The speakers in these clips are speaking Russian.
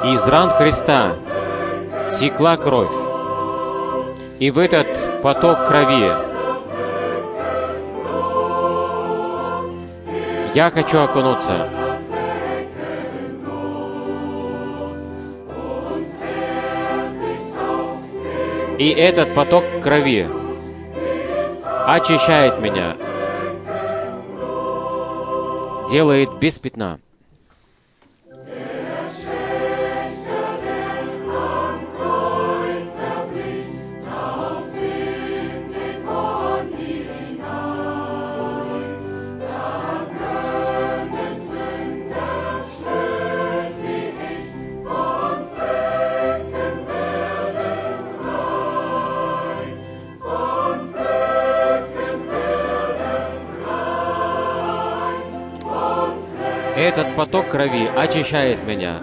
Из ран Христа текла кровь, и в этот поток крови я хочу окунуться. И этот поток крови очищает меня, делает без пятна. Этот поток крови очищает меня.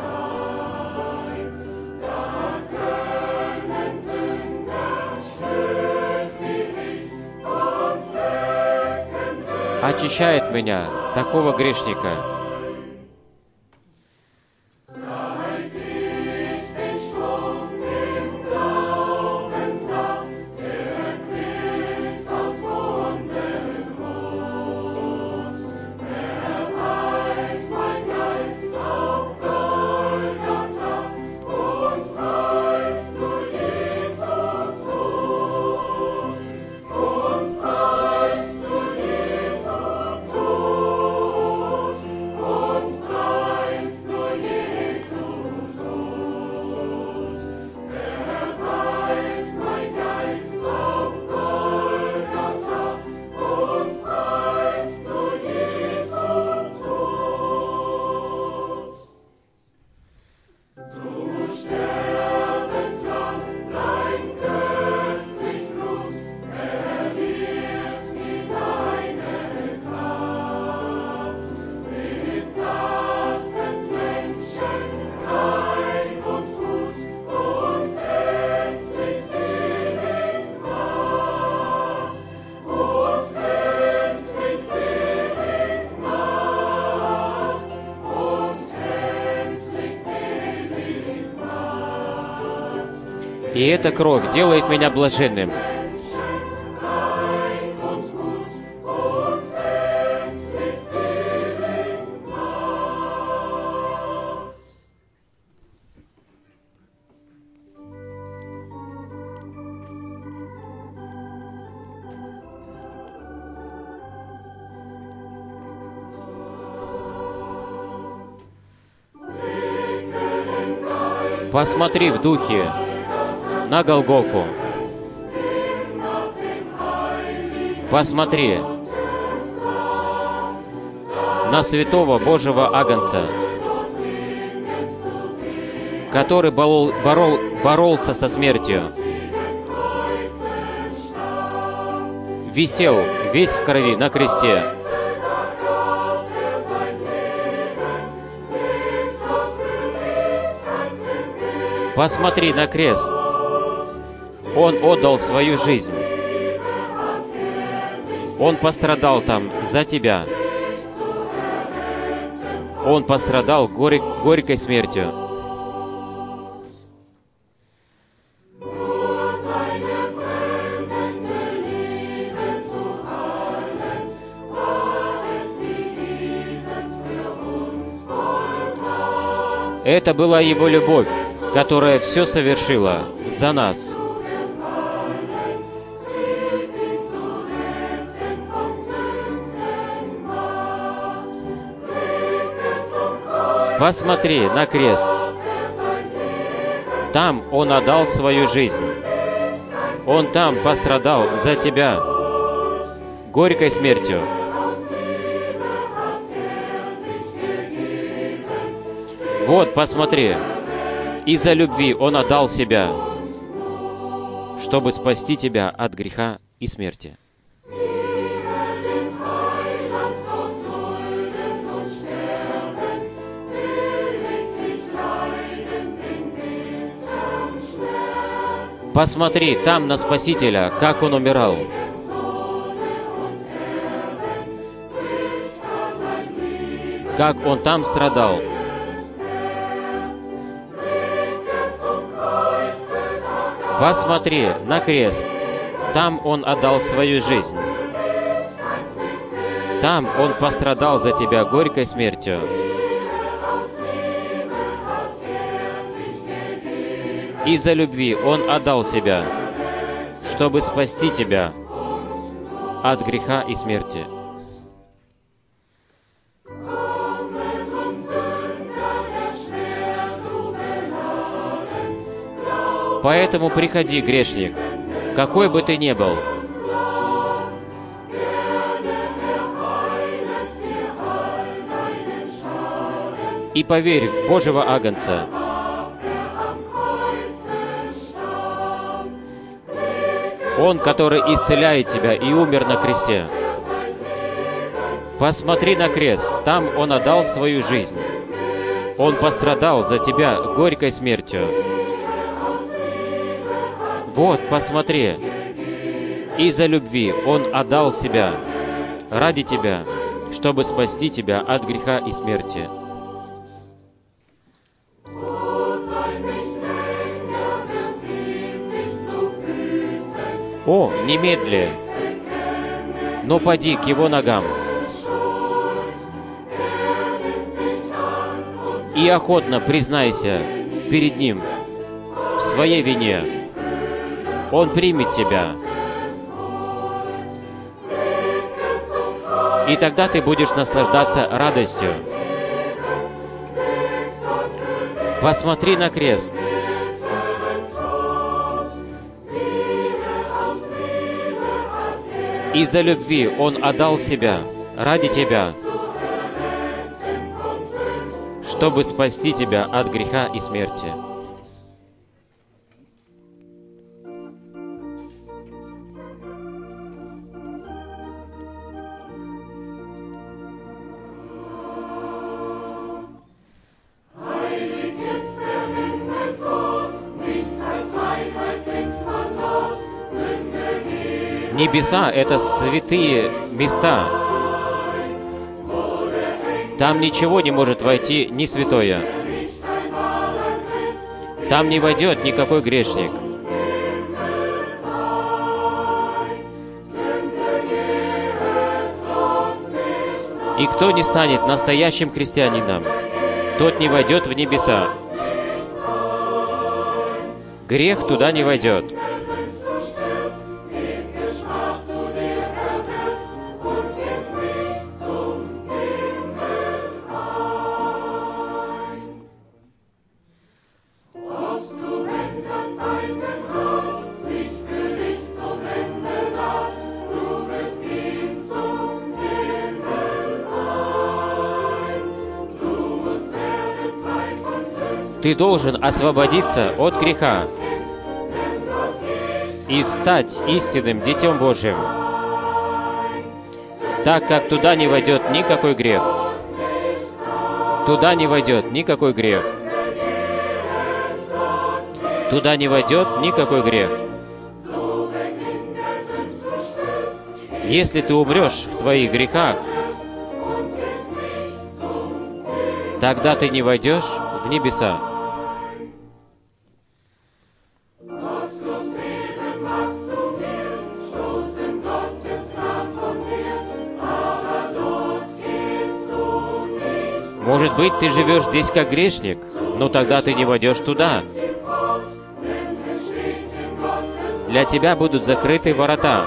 Очищает меня, такого грешника. И эта кровь делает меня блаженным. Посмотри в духе на Голгофу. Посмотри на святого Божьего Агнца, который боролся со смертью, висел весь в крови на кресте. Посмотри на крест. Он отдал свою жизнь. Он пострадал там за тебя. Он пострадал горькой смертью. Это была Его любовь, которая все совершила за нас. Посмотри на крест. Там Он отдал свою жизнь. Он там пострадал за тебя горькой смертью. Вот, посмотри. Из-за любви Он отдал себя, чтобы спасти тебя от греха и смерти. Посмотри там на Спасителя, как Он умирал. Как Он там страдал. Посмотри на крест. Там Он отдал свою жизнь. Там Он пострадал за тебя горькой смертью. Из-за любви Он отдал себя, чтобы спасти тебя от греха и смерти. Поэтому приходи, грешник, какой бы ты ни был. И поверь в Божьего Агнца. Он, который исцеляет тебя и умер на кресте. Посмотри на крест, там Он отдал свою жизнь. Он пострадал за тебя горькой смертью. Вот, посмотри, из-за любви Он отдал себя ради тебя, чтобы спасти тебя от греха и смерти. О, немедли, но поди к Его ногам и охотно признайся перед Ним в своей вине. Он примет тебя. И тогда ты будешь наслаждаться радостью. Посмотри на крест. Из-за любви Он отдал себя ради тебя, чтобы спасти тебя от греха и смерти. Небеса — это святые места. Там ничего не может войти ни святое. Там не войдет никакой грешник. И кто не станет настоящим христианином, тот не войдет в небеса. Грех туда не войдет. Ты должен освободиться от греха и стать истинным Детем Божьим, так как туда не войдет никакой грех. Туда не войдет никакой грех. Туда не войдет никакой грех. Если ты умрешь в твоих грехах, тогда ты не войдешь в небеса. Может быть, ты живешь здесь как грешник, но тогда ты не войдешь туда. Для тебя будут закрыты ворота.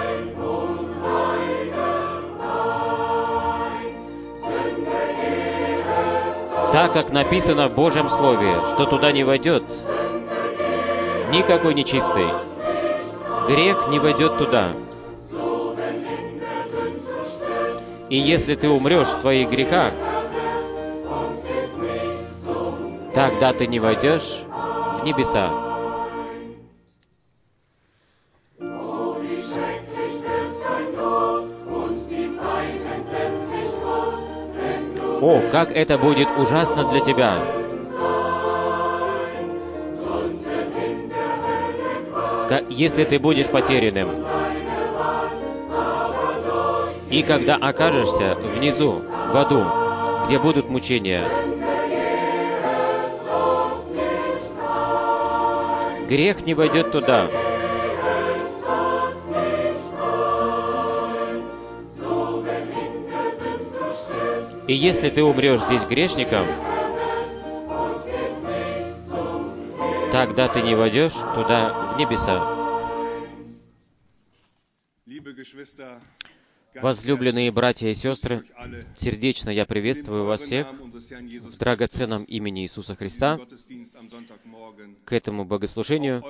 Так как написано в Божьем Слове, что туда не войдет никакой нечистый. Грех не войдет туда. И если ты умрешь в твоих грехах, тогда ты не войдешь в небеса. О, как это будет ужасно для тебя! Если ты будешь потерянным. И когда окажешься внизу, в аду, где будут мучения, грех не войдет туда. И если ты умрешь здесь грешником, тогда ты не войдешь туда, в небеса. Возлюбленные братья и сестры, сердечно я приветствую вас всех в драгоценном имени Иисуса Христа к этому богослужению.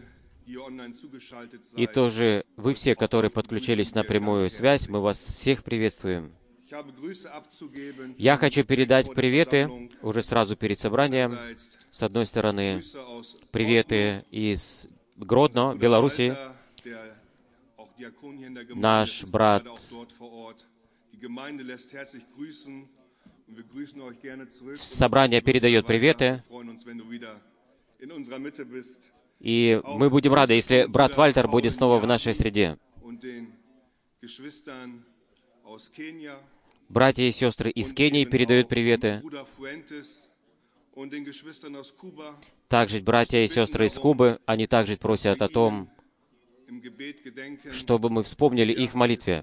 И тоже вы все, которые подключились на прямую связь, мы вас всех приветствуем. Я хочу передать приветы уже сразу перед собранием. С одной стороны, приветы из Гродно, Белоруссии. Наш брат собрание передает приветы. И мы будем рады, если брат Вальтер будет снова в нашей среде. Братья и сестры из Кении передают приветы. Также братья и сестры из Кубы, они также просят о том, чтобы мы вспомнили их в молитве.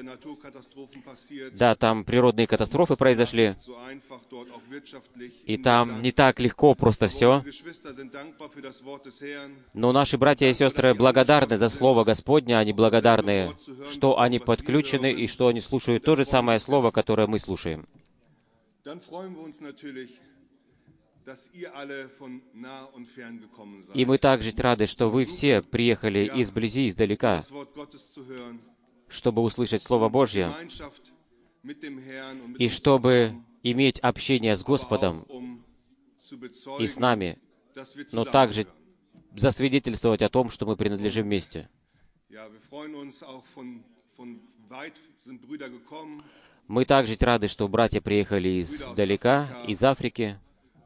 Да, там природные катастрофы произошли, и там не так легко просто все. Но наши братья и сестры благодарны за Слово Господне, они благодарны, что они подключены и что они слушают то же самое Слово, которое мы слушаем. И мы также рады, что вы все приехали изблизи, издалека, чтобы услышать Слово Божье, и чтобы иметь общение с Господом и с нами, но также засвидетельствовать о том, что мы принадлежим вместе. Мы также рады, что братья приехали издалека, из Африки.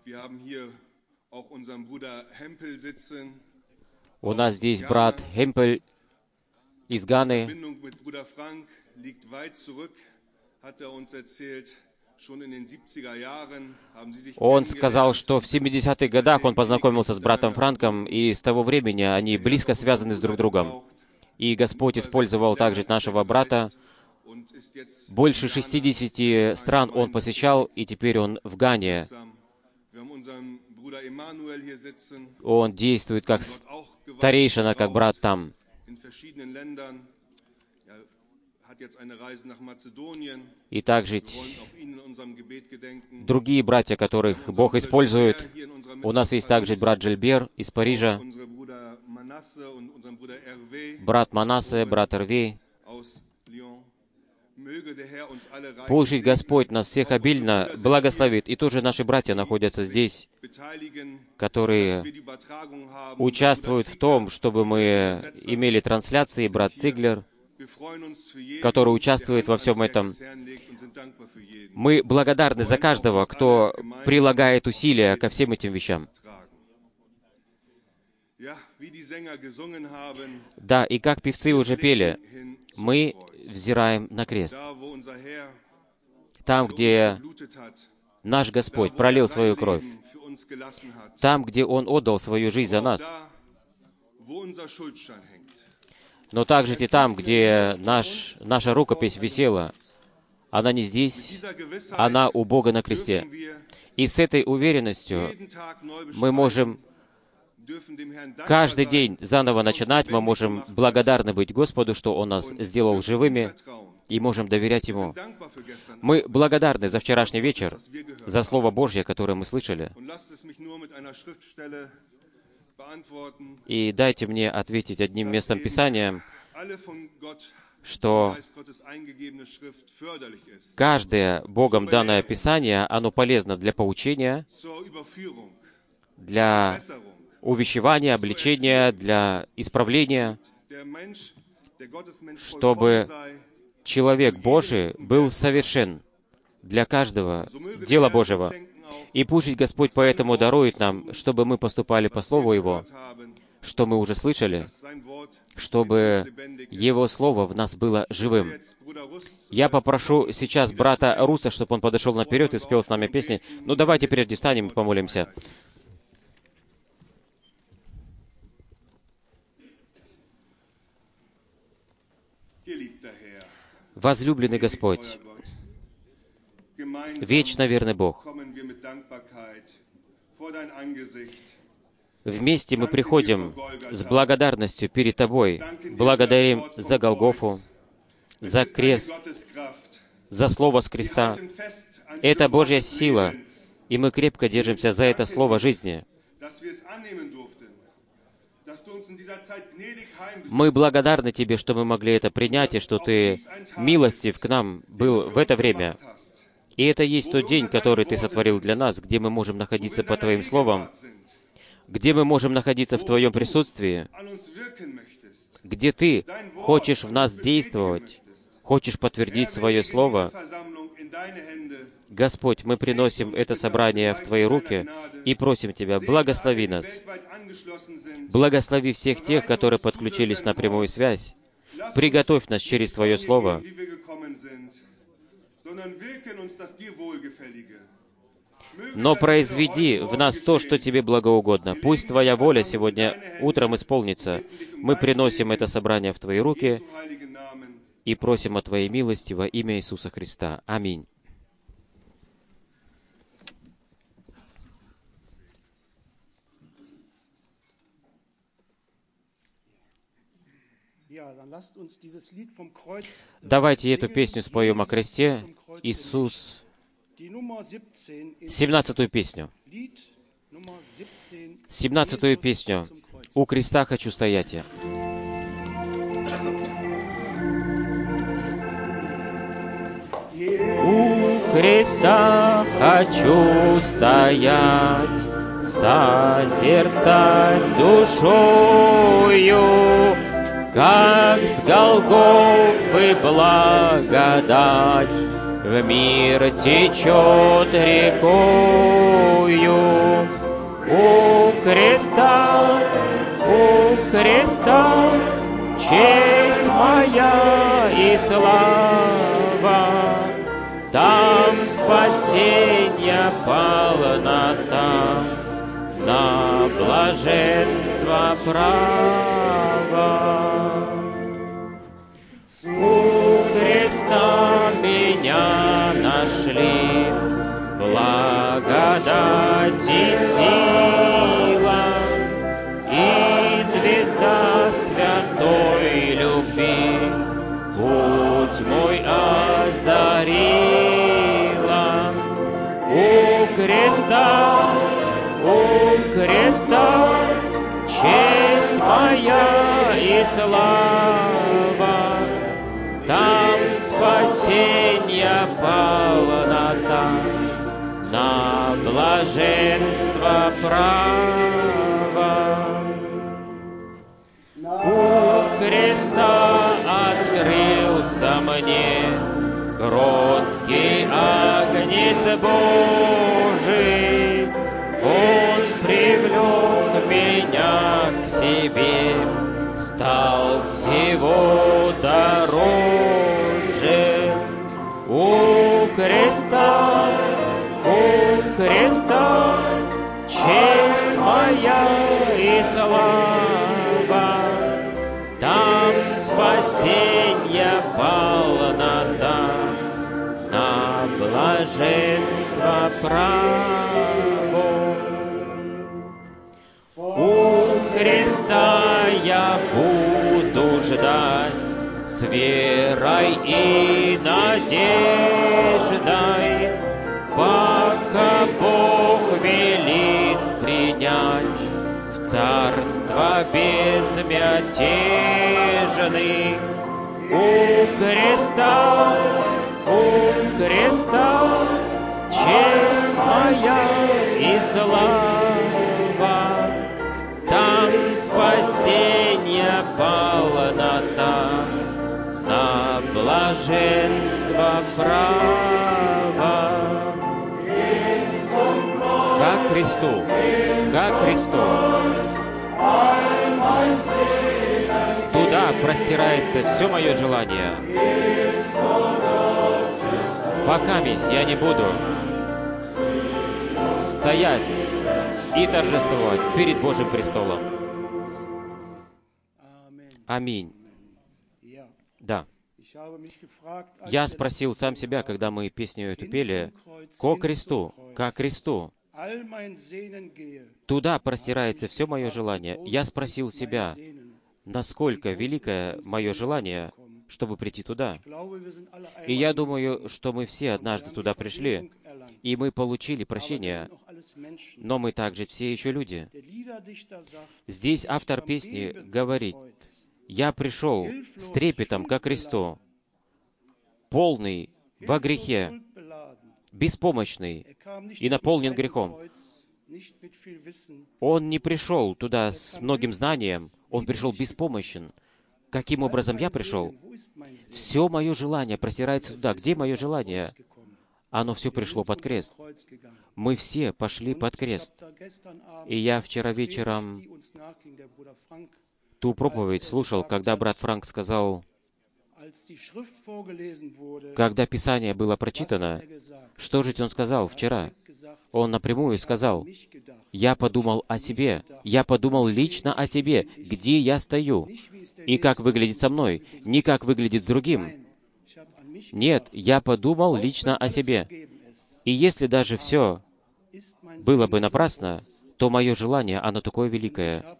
У нас здесь брат Хемпель из Ганы. Он сказал, что в 70-х годах он познакомился с братом Франком, и с того времени они близко связаны с друг другом. И Господь использовал также нашего брата. Больше 60 стран он посещал, и теперь он в Гане. Он действует как старейшина, как брат там. И также другие братья, которых Бог использует. У нас есть также брат Жильбер из Парижа, брат Манассе, брат Эрвей. Пусть Господь нас всех обильно благословит. И тоже наши братья находятся здесь, которые участвуют в том, чтобы мы имели трансляции. Брат Циглер, который участвует во всем этом. Мы благодарны за каждого, кто прилагает усилия ко всем этим вещам. Да, и как певцы уже пели, мы взираем на крест. Там, где наш Господь пролил свою кровь, там, где Он отдал свою жизнь за нас, но также и там, где наша рукопись висела, она не здесь, она у Бога на кресте. И с этой уверенностью мы можем каждый день заново начинать, мы можем благодарны быть Господу, что Он нас сделал живыми, и можем доверять Ему. Мы благодарны за вчерашний вечер, за Слово Божье, которое мы слышали. И дайте мне ответить одним местом Писания, что каждое Богом данное Писание, оно полезно для поучения, для увещевания, обличения, для исправления, чтобы человек Божий был совершен для каждого дела Божьего. И пусть Господь поэтому дарует нам, чтобы мы поступали по Слову Его, что мы уже слышали, чтобы Его Слово в нас было живым. Я попрошу сейчас брата Руса, чтобы он подошел наперед и спел с нами песни. Ну, давайте прежде встанем и помолимся. Возлюбленный Господь, вечно верный Бог, вместе мы приходим с благодарностью перед Тобой, благодарим за Голгофу, за крест, за Слово с креста. Это Божья сила, и мы крепко держимся за это Слово жизни. Мы благодарны Тебе, что мы могли это принять, и что Ты милостив к нам был в это время. И это есть тот день, который Ты сотворил для нас, где мы можем находиться под Твоим Словом, где мы можем находиться в Твоем присутствии, где Ты хочешь в нас действовать, хочешь подтвердить Свое Слово. Господь, мы приносим это собрание в Твои руки и просим Тебя, благослови нас. Благослови всех тех, которые подключились на прямую связь. Приготовь нас через Твое Слово. Но произведи в нас то, что Тебе благоугодно. Пусть Твоя воля сегодня утром исполнится. Мы приносим это собрание в Твои руки и просим о Твоей милости во имя Иисуса Христа. Аминь. Давайте эту песню споем о кресте. Иисус, 17-ю песню. 17-ю песню. «У креста хочу стоять я». У креста хочу стоять, созерцать душою, как с Голгофы благодать в мир течет рекою. У креста, честь моя и слава, там спасенья полнота, на блаженство право. У креста меня нашли, благодать и сила, и звезда святой любви путь мой озарила. У креста, честь моя и слава, там спасенья полнота, на блаженство право. У креста открылся мне кроткий агнец Божий, Он привлек меня к себе, стал всего дороже. У креста, честь моя и слава, там спасенья полнота, на блаженство право. У креста я буду ждать с верой и надеждой, пока Бог велит принять в царство безмятежных. У креста, честь моя и слава, там спасенья полнота, на блаженство право. Как Христу, туда простирается все мое желание. Покамись я не буду стоять и торжествовать перед Божьим престолом. Аминь. Да. Я спросил сам себя, когда мы песню эту пели, «Ко кресту, ко кресту, туда простирается все мое желание». Я спросил себя, насколько великое мое желание, чтобы прийти туда. И я думаю, что мы все однажды туда пришли, и мы получили прощение, но мы также все еще люди. Здесь автор песни говорит, «Я пришел с трепетом ко кресту, полный во грехе, беспомощный и наполнен грехом». Он не пришел туда с многим знанием, он пришел беспомощен. Каким образом я пришел? Все мое желание простирается туда. Где мое желание? Оно все пришло под крест. Мы все пошли под крест. И я вчера вечером ту проповедь слушал, когда брат Франк сказал, когда Писание было прочитано, что же он сказал вчера? Он напрямую сказал, «Я подумал о себе, я подумал лично о себе, где я стою, и как выглядит со мной, не как выглядит с другим. Нет, я подумал лично о себе. И если даже все было бы напрасно, то мое желание, оно такое великое.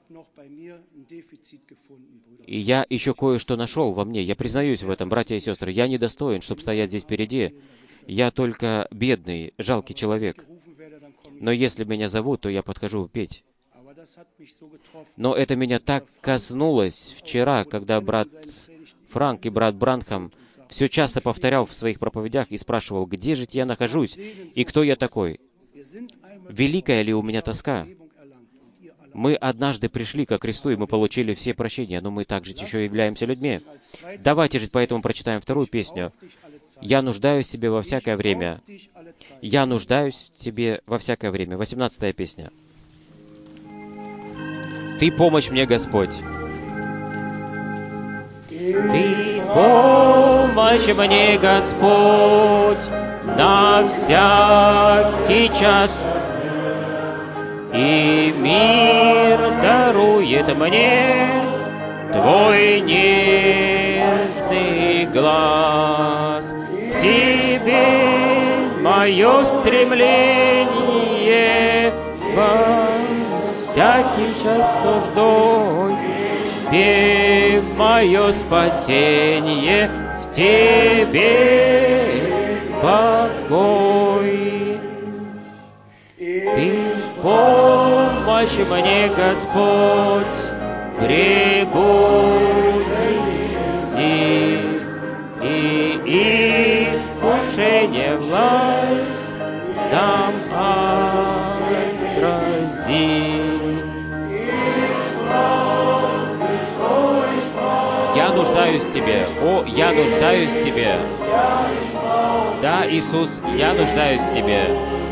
И я еще кое-что нашел во мне. Я признаюсь в этом, братья и сестры. Я недостоин, чтобы стоять здесь впереди. Я только бедный, жалкий человек. Но если меня зовут, то я подхожу петь. Но это меня так коснулось вчера, когда брат Франк и брат Бранхам все часто повторял в своих проповедях и спрашивал, где же я нахожусь и кто я такой. Великая ли у меня тоска? Мы однажды пришли ко кресту, и мы получили все прощения, но мы также еще являемся людьми. Давайте же поэтому прочитаем вторую песню. «Я нуждаюсь в Тебе во всякое время». «Я нуждаюсь в Тебе во всякое время». 18-я песня. «Ты помощь мне, Господь». Ты помощь мне, Господь, на всякий час, и мир дарует мне Твой нежный глаз. К Тебе мое стремление во всякий час нуждой. Пев мое спасение, в Тебе покой. Ты помощь мне, Господь, прибудзи, и искушение власть сам отрази. Я нуждаюсь в Тебе, о, я нуждаюсь в Тебе. Да, Иисус, я нуждаюсь в Тебе.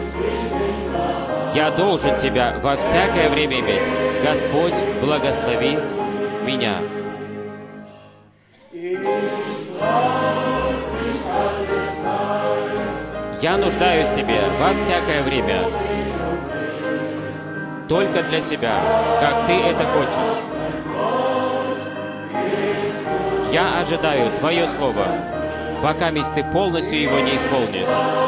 Я должен Тебя во всякое время иметь. Господь, благослови меня. Я нуждаюсь в Тебе во всякое время. Только для себя, как Ты это хочешь. Я ожидаю Твое Слово, пока Ты полностью его не исполнишь.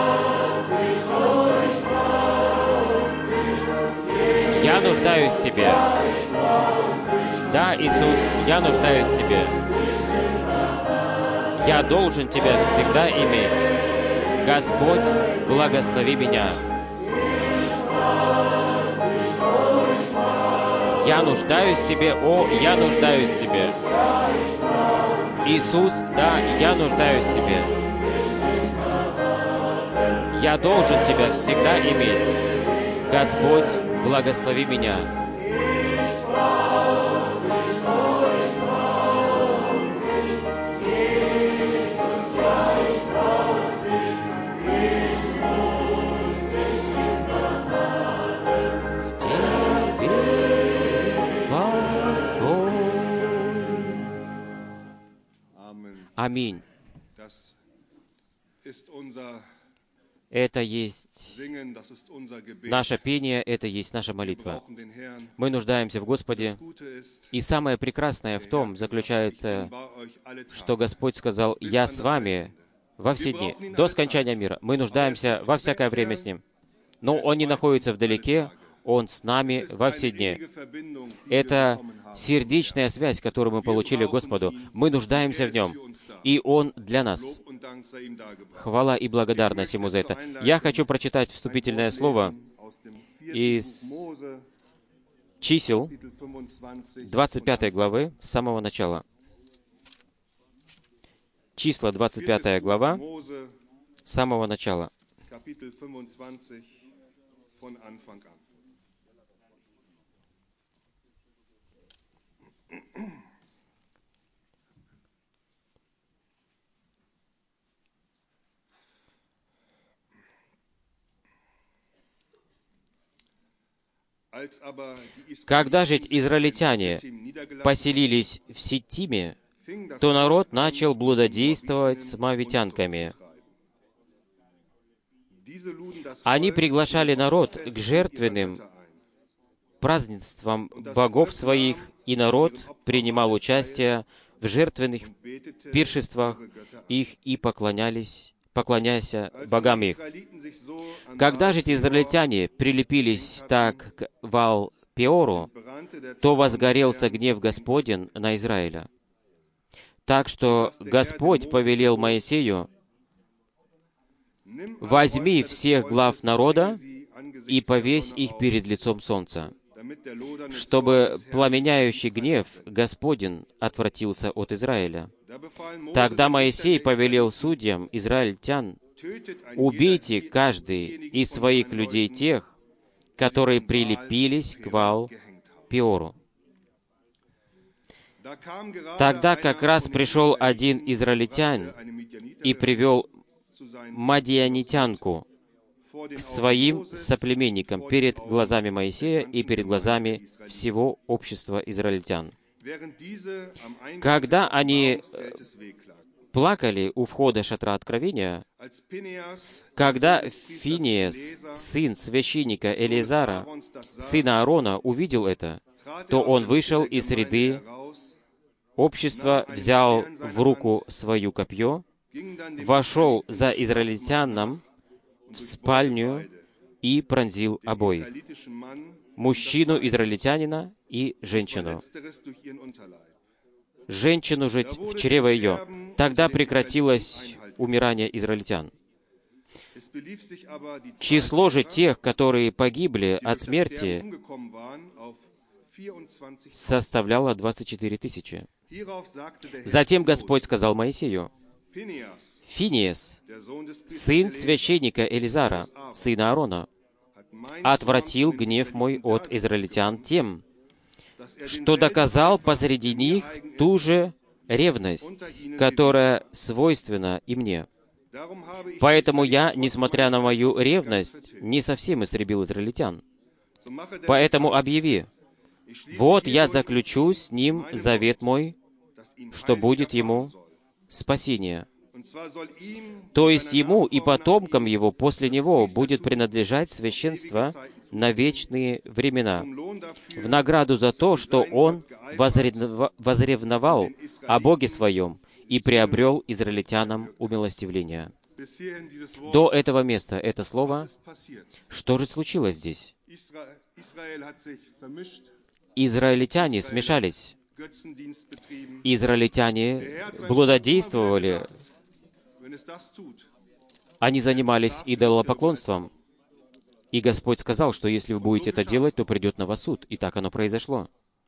Я нуждаюсь в Тебе. Да, Иисус, я нуждаюсь в Тебе. Я должен Тебя всегда иметь. Господь, благослови меня. Я нуждаюсь в Тебе, о, я нуждаюсь в Тебе. Иисус, да, я нуждаюсь в Тебе. Я должен Тебя всегда иметь. Господь, благослови меня. Аминь. Это есть наше пение, это есть наша молитва. Мы нуждаемся в Господе. И самое прекрасное в том заключается, что Господь сказал: «Я с вами во все дни, до скончания мира». Мы нуждаемся во всякое время с Ним. Но Он не находится вдалеке, Он с нами во все дни. Это сердечная связь, которую мы получили Господу. Мы нуждаемся в Нем, и Он для нас. Хвала и благодарность Ему за это. Я хочу прочитать вступительное слово из Чисел, 25 главы, с самого начала. Числа, 25 глава, с самого начала. Когда же израильтяне поселились в Ситиме, то народ начал блудодействовать с моавитянками. Они приглашали народ к жертвенным празднествам богов своих, и народ принимал участие в жертвенных пиршествах их и поклоняясь богам их. Когда же эти израильтяне прилепились так к Ваал-Пеору, то возгорелся гнев Господень на Израиля. Так что Господь повелел Моисею: «Возьми всех глав народа и повесь их перед лицом солнца, чтобы пламеняющий гнев Господень отвратился от Израиля». Тогда Моисей повелел судьям израильтян: «Убейте каждый из своих людей тех, которые прилепились к Ваал-Пеору». Тогда как раз пришел один израильтянин и привел мадианитянку к своим соплеменникам перед глазами Моисея и перед глазами всего общества израильтян. Когда они плакали у входа шатра откровения, когда Финеас, сын священника Элиазара, сына Аарона, увидел это, то он вышел из среды общества, взял в руку свое копье, вошел за израильтянином в спальню и пронзил обоих, мужчину израильтянина и женщину. Женщину же в чрево ее. Тогда прекратилось умирание израильтян. Число же тех, которые погибли от смерти, составляло 24 тысячи. Затем Господь сказал Моисею: «Финеас, сын священника Элиазара, сына Аарона, отвратил гнев мой от израильтян тем, что доказал посреди них ту же ревность, которая свойственна и мне. Поэтому я, несмотря на мою ревность, не совсем истребил израильтян. Поэтому объяви: вот я заключу с ним завет мой, что будет ему спасение. То есть ему и потомкам его после него будет принадлежать священство на вечные времена, в награду за то, что он возревновал о Боге своем и приобрел израильтянам умилостивление». До этого места это слово. Что же случилось здесь? Израильтяне смешались. Израильтяне блудодействовали. Они занимались идолопоклонством. И Господь сказал, что если вы будете это делать, то придет на вас суд. И так оно произошло.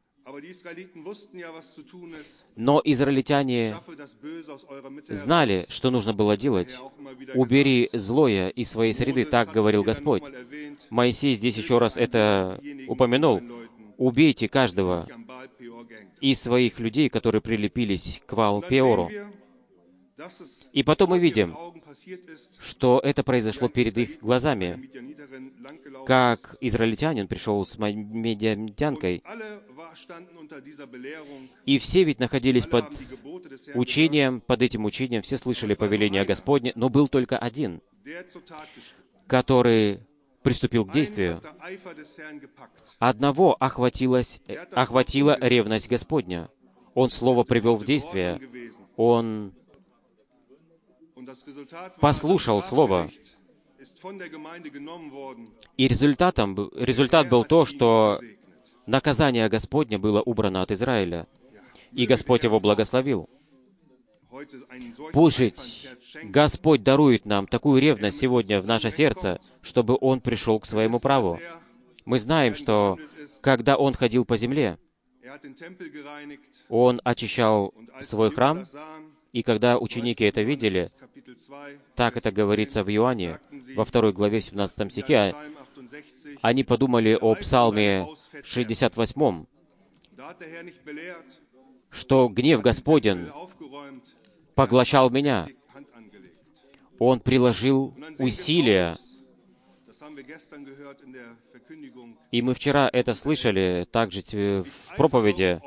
Но израильтяне знали, что нужно было делать. «Убери злое из своей среды», так говорил Господь. Моисей здесь еще раз это упомянул. «Убейте каждого из своих людей, которые прилепились к Ваал-Пеору». И потом мы видим, что это произошло перед их глазами, как израильтянин пришел с медианитянкой, и все ведь находились под учением, под этим учением, все слышали повеление Господне, но был только один, который приступил к действию. Одного охватила ревность Господня. Он Слово привел в действие. Он послушал Слово. И результат был то, что наказание Господне было убрано от Израиля, и Господь его благословил. Пусть Господь дарует нам такую ревность сегодня в наше сердце, чтобы Он пришел к своему праву. Мы знаем, что когда Он ходил по земле, Он очищал свой храм, и когда ученики это видели, так это говорится в Иоанне, во 2 главе, 17 стихе, они подумали о Псалме 68, что гнев Господень поглощал меня. Он приложил усилия. И мы вчера это слышали также в проповеди,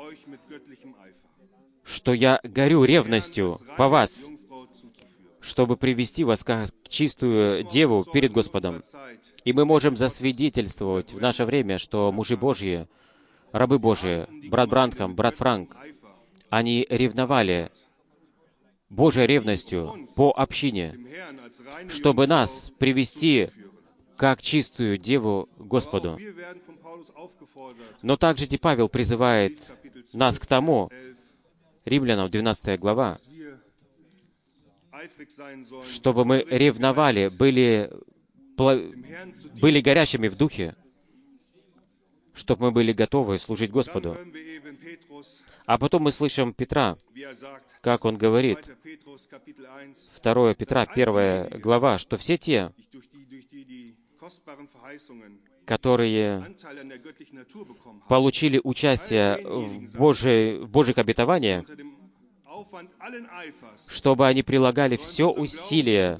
что я горю ревностью по вас, чтобы привести вас как чистую деву перед Господом. И мы можем засвидетельствовать в наше время, что мужи Божьи, рабы Божьи, брат Бранхам, брат Франк, они ревновали Божьей ревностью по общине, чтобы нас привести как чистую деву Господу. Но также и Павел призывает нас к тому, Римлянам 12 глава, чтобы мы ревновали, были горячими в духе, чтобы мы были готовы служить Господу. А потом мы слышим Петра, как он говорит, 2 Петра, 1 глава, что все те, которые получили участие в Божьих обетованиях, чтобы они прилагали все усилия,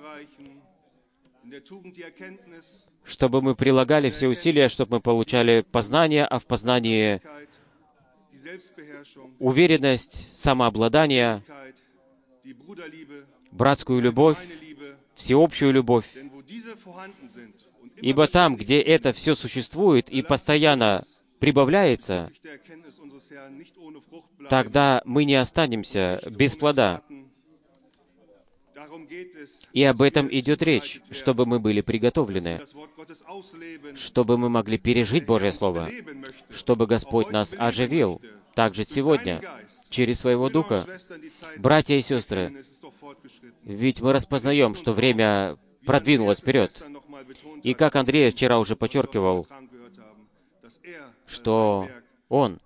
чтобы мы прилагали все усилия, чтобы мы получали познание, а в познании уверенность, самообладание, братскую любовь, всеобщую любовь. Ибо там, где это все существует и постоянно прибавляется, тогда мы не останемся без плода. И об этом идет речь, чтобы мы были приготовлены, чтобы мы могли пережить Божье Слово, чтобы Господь нас оживил, также сегодня, через Своего Духа. Братья и сестры, ведь мы распознаем, что время продвинулось вперед. И как Андрей вчера уже подчеркивал, что он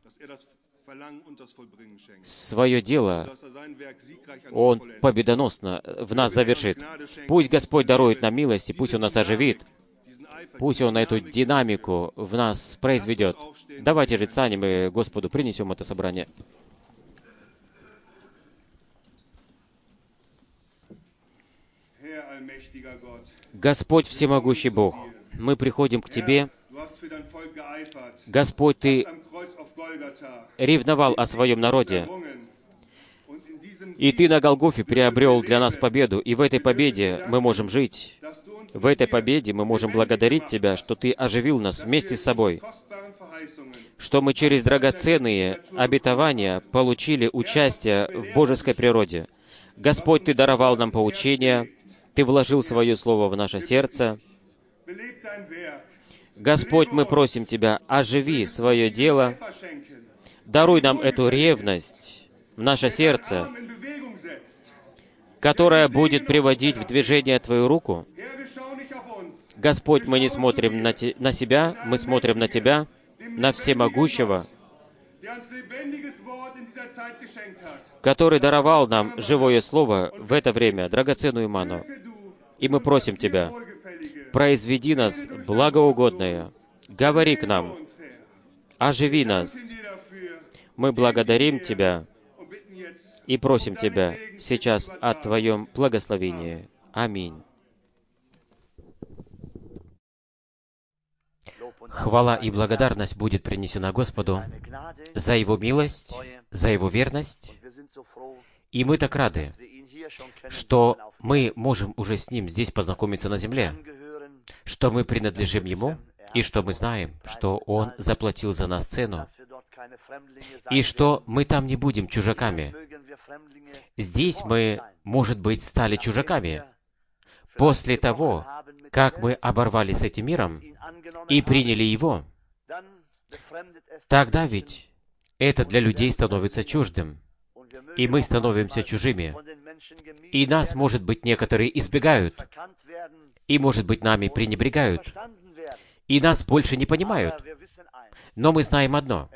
свое дело, он победоносно в нас завершит. Пусть Господь дарует нам милость, и пусть Он нас оживит, пусть Он эту динамику в нас произведет. Давайте же встанем и Господу принесем это собрание. Господь Всемогущий Бог, мы приходим к Тебе. Господь, Ты ревновал о Своем народе, и Ты на Голгофе приобрел для нас победу, и в этой победе мы можем жить. В этой победе мы можем благодарить Тебя, что Ты оживил нас вместе с собой, что мы через драгоценные обетования получили участие в божеской природе. Господь, Ты даровал нам поучение, Ты вложил Свое Слово в наше сердце. Господь, мы просим Тебя, оживи Свое дело, даруй нам эту ревность в наше сердце, которая будет приводить в движение Твою руку. Господь, мы не смотрим на себя, мы смотрим на Тебя, на Всемогущего, который даровал нам живое Слово в это время, драгоценную ману. И мы просим Тебя, произведи нас благоугодное, говори к нам, оживи нас. Мы благодарим Тебя и просим Тебя сейчас о Твоем благословении. Аминь. Хвала и благодарность будет принесена Господу за Его милость, за Его верность. И мы так рады, что мы можем уже с Ним здесь познакомиться на земле, что мы принадлежим Ему, и что мы знаем, что Он заплатил за нас цену, и что мы там не будем чужаками. Здесь мы, может быть, стали чужаками после того, как мы оборвали с этим миром и приняли его. Тогда ведь это для людей становится чуждым, и мы становимся чужими. И нас, может быть, некоторые избегают, и, может быть, нами пренебрегают, и нас больше не понимают. Но мы знаем одно.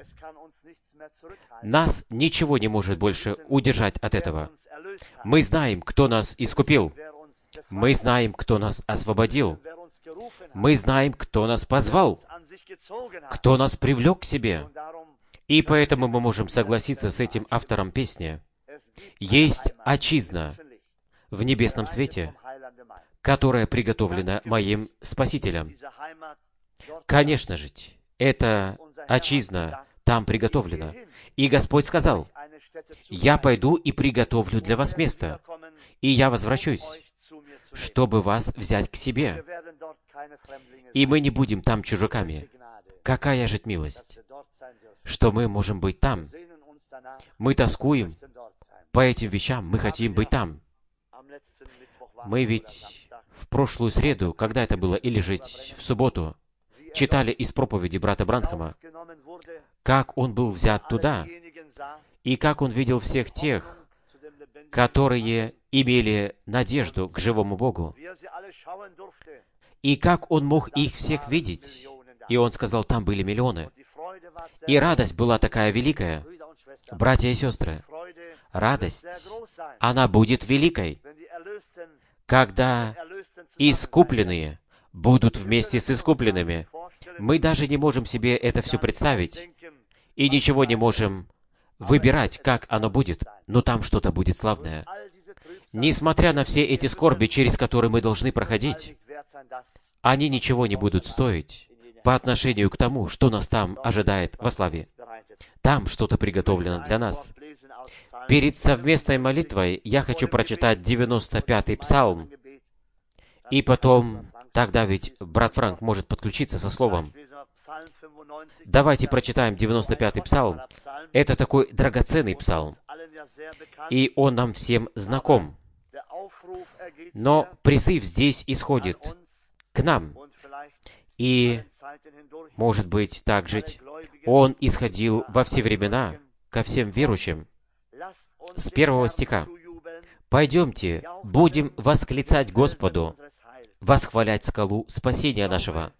Нас ничего не может больше удержать от этого. Мы знаем, кто нас искупил. Мы знаем, кто нас освободил. Мы знаем, кто нас позвал, кто нас привлек к себе. И поэтому мы можем согласиться с этим автором песни. Есть отчизна в небесном свете, которая приготовлена моим Спасителем. Конечно же, эта отчизна там приготовлена. И Господь сказал: «Я пойду и приготовлю для вас место, и я возвращусь, чтобы вас взять к себе. И мы не будем там чужаками». Какая же милость, что мы можем быть там. Мы тоскуем по этим вещам, мы хотим быть там. Мы ведь в прошлую среду, когда это было, или же в субботу, читали из проповеди брата Бранхама, как он был взят туда, и как он видел всех тех, которые имели надежду к живому Богу, и как он мог их всех видеть. И он сказал, там были миллионы. И радость была такая великая. Братья и сестры, радость, она будет великой, когда искупленные будут вместе с искупленными. Мы даже не можем себе это все представить, и ничего не можем выбирать, как оно будет, но там что-то будет славное. Несмотря на все эти скорби, через которые мы должны проходить, они ничего не будут стоить по отношению к тому, что нас там ожидает во славе. Там что-то приготовлено для нас. Перед совместной молитвой я хочу прочитать 95-й псалм, и потом, тогда ведь брат Франк может подключиться со словом. Давайте прочитаем 95-й псалм. Это такой драгоценный псалм, и он нам всем знаком. Но призыв здесь исходит к нам, и, может быть, также он исходил во все времена ко всем верующим. С 1 стиха. «Пойдемте, будем восклицать Господу, восхвалять скалу спасения нашего».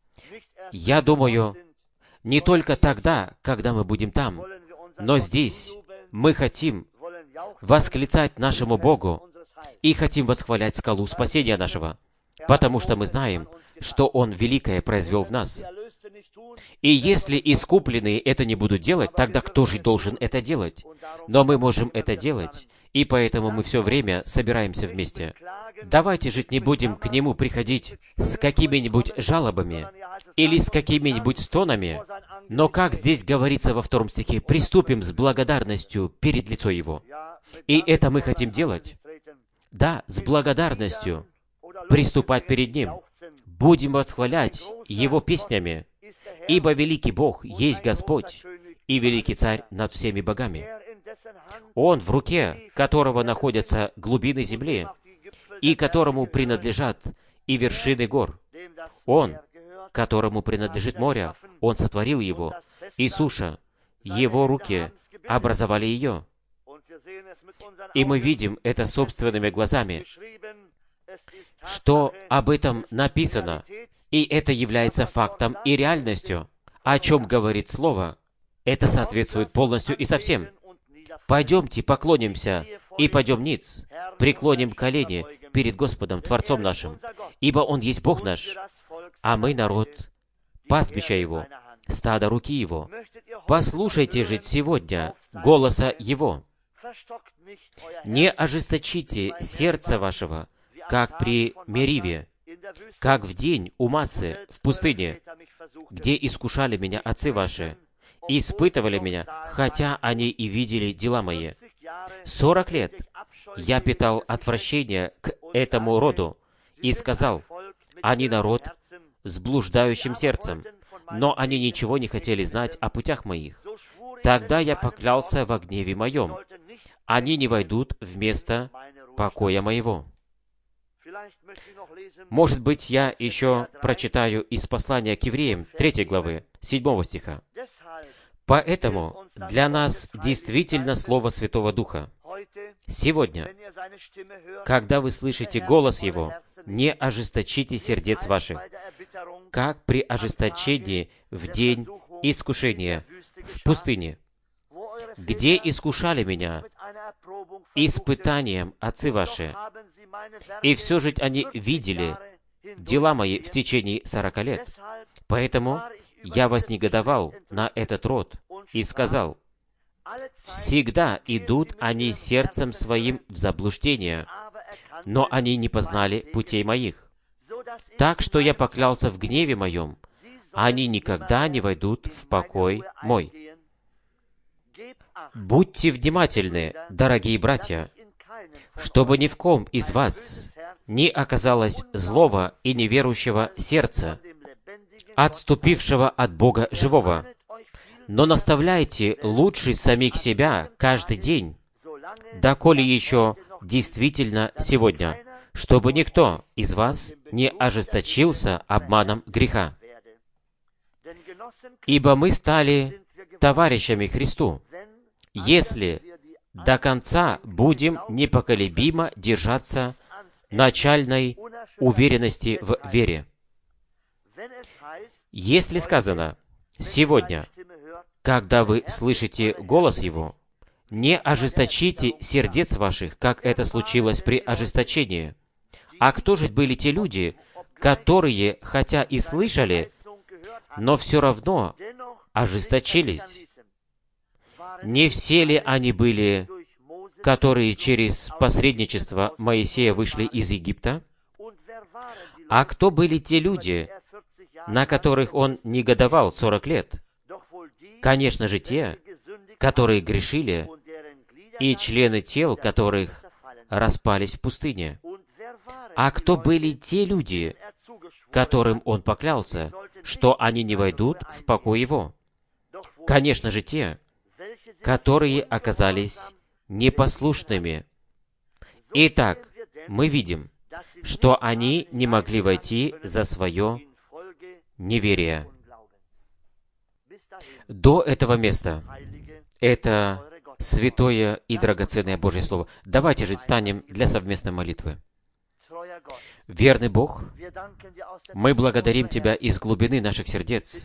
Я думаю, не только тогда, когда мы будем там, но здесь мы хотим восклицать нашему Богу и хотим восхвалять скалу спасения нашего, потому что мы знаем, что Он великое произвел в нас. И если искупленные это не будут делать, тогда кто же должен это делать? Но мы можем это делать, и поэтому мы все время собираемся вместе. Давайте же не будем к Нему приходить с какими-нибудь жалобами или с какими-нибудь стонами, но, как здесь говорится во 2 стихе, приступим с благодарностью перед лицо Его. И это мы хотим делать. Да, с благодарностью приступать перед Ним. Будем восхвалять Его песнями, ибо великий Бог есть Господь и великий Царь над всеми богами. Он, в руке которого находятся глубины земли, и которому принадлежат и вершины гор. Он, которому принадлежит море, Он сотворил его, и суша, Его руки образовали ее. И мы видим это собственными глазами, что об этом написано, и это является фактом и реальностью. О чем говорит Слово, это соответствует полностью и совсем. Пойдемте, поклонимся, и пойдем ниц, преклоним колени перед Господом, Творцом нашим, ибо Он есть Бог наш, а мы народ пастбища Его, стадо руки Его. Послушайте же сегодня голоса Его. Не ожесточите сердце вашего, как при Мериве, как в день у Массы в пустыне, где искушали меня отцы ваши, испытывали меня, хотя они и видели дела мои. 40 лет я питал отвращение к этому роду и сказал: они народ с блуждающим сердцем, но они ничего не хотели знать о путях моих. Тогда я поклялся во гневе моем: они не войдут в место покоя моего. Может быть, я еще прочитаю из послания к евреям 3 главы, 7 стиха. Поэтому для нас действительно Слово Святого Духа. Сегодня, когда вы слышите голос Его, не ожесточите сердец ваших, как при ожесточении в день искушения в пустыне, где искушали меня испытанием отцы ваши, и все же они видели дела мои в течение 40 лет. Поэтому я вознегодовал на этот род и сказал: всегда идут они сердцем своим в заблуждение, но они не познали путей моих. Так что я поклялся в гневе моем: они никогда не войдут в покой мой. Будьте внимательны, дорогие братья, чтобы ни в ком из вас не оказалось злого и неверующего сердца, отступившего от Бога живого. Но наставляйте лучше самих себя каждый день, доколе еще действительно сегодня, чтобы никто из вас не ожесточился обманом греха. Ибо мы стали товарищами Христу, если до конца будем непоколебимо держаться начальной уверенности в вере. Если сказано: сегодня, когда вы слышите голос Его, не ожесточите сердец ваших, как это случилось при ожесточении. А кто же были те люди, которые, хотя и слышали, но все равно ожесточились? Не все ли они были, которые через посредничество Моисея вышли из Египта? А кто были те люди, на которых он негодовал 40 лет? Конечно же, те, которые грешили, и члены тел которых распались в пустыне. А кто были те люди, которым он поклялся, что они не войдут в покой его? Конечно же, те, которые оказались непослушными. Итак, мы видим, что они не могли войти за свое неверие. До этого места это святое и драгоценное Божье Слово. Давайте же встанем для совместной молитвы. Верный Бог, мы благодарим Тебя из глубины наших сердец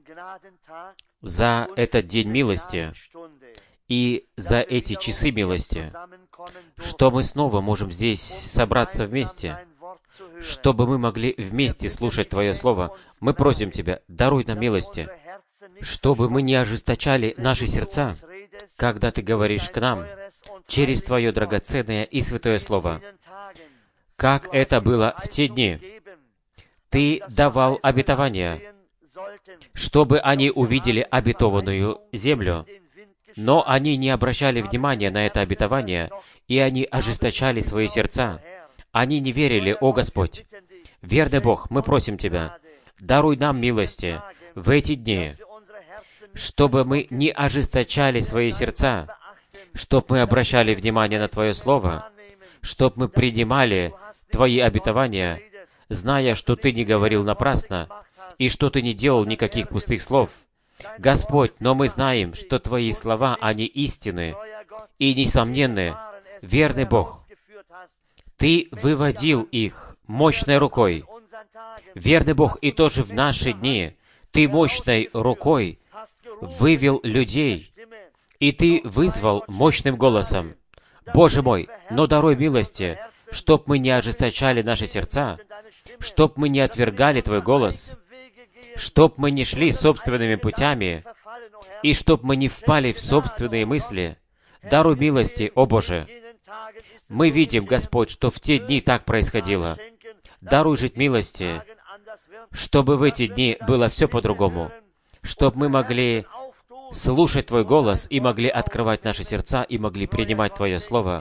за этот день милости и за эти часы милости, что мы снова можем здесь собраться вместе, чтобы мы могли вместе слушать Твое Слово. Мы просим Тебя, даруй нам милости, чтобы мы не ожесточали наши сердца, когда Ты говоришь к нам через Твое драгоценное и святое Слово. Как это было в те дни. Ты давал обетования, чтобы они увидели обетованную землю, но они не обращали внимания на это обетование, и они ожесточали свои сердца. Они не верили, о Господь. Верный Бог, мы просим Тебя, даруй нам милости в эти дни, чтобы мы не ожесточали свои сердца, чтобы мы обращали внимание на Твое Слово, чтобы мы принимали Твои обетования, зная, что Ты не говорил напрасно, и что Ты не делал никаких пустых слов. Господь, но мы знаем, что Твои слова, они истинны и несомненны. Верный Бог, Ты выводил их мощной рукой. Верный Бог, и тоже в наши дни Ты мощной рукой вывел людей, и Ты вызвал мощным голосом. Боже мой, но даруй милости, чтоб мы не ожесточали наши сердца, чтоб мы не отвергали Твой голос, чтоб мы не шли собственными путями, и чтоб мы не впали в собственные мысли. Даруй милости, о Боже! Мы видим, Господь, что в те дни так происходило. Даруй жить милости, чтобы в эти дни было все по-другому, чтобы мы могли слушать Твой голос и могли открывать наши сердца и могли принимать Твое Слово.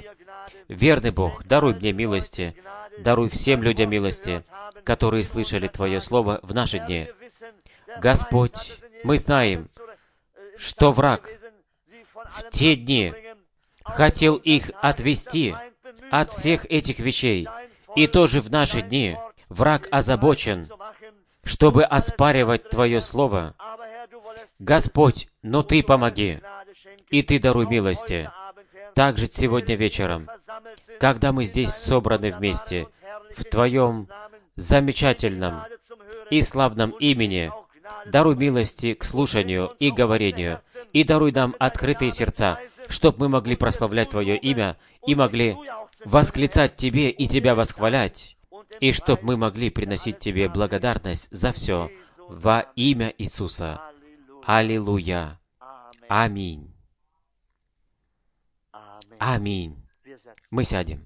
Верный Бог, даруй мне милости, даруй всем людям милости, которые слышали Твое Слово в наши дни. Господь, мы знаем, что враг в те дни хотел их отвести от всех этих вещей. И тоже в наши дни враг озабочен, чтобы оспаривать Твое Слово. Господь, но Ты помоги, и Ты даруй милости. Также сегодня вечером, когда мы здесь собраны вместе, в Твоем замечательном и славном имени, даруй милости к слушанию и говорению, и даруй нам открытые сердца, чтобы мы могли прославлять Твое имя и могли восклицать Тебе и Тебя восхвалять, и чтобы мы могли приносить Тебе благодарность за все во имя Иисуса. Аллилуйя. Аминь. Аминь. Мы сядем.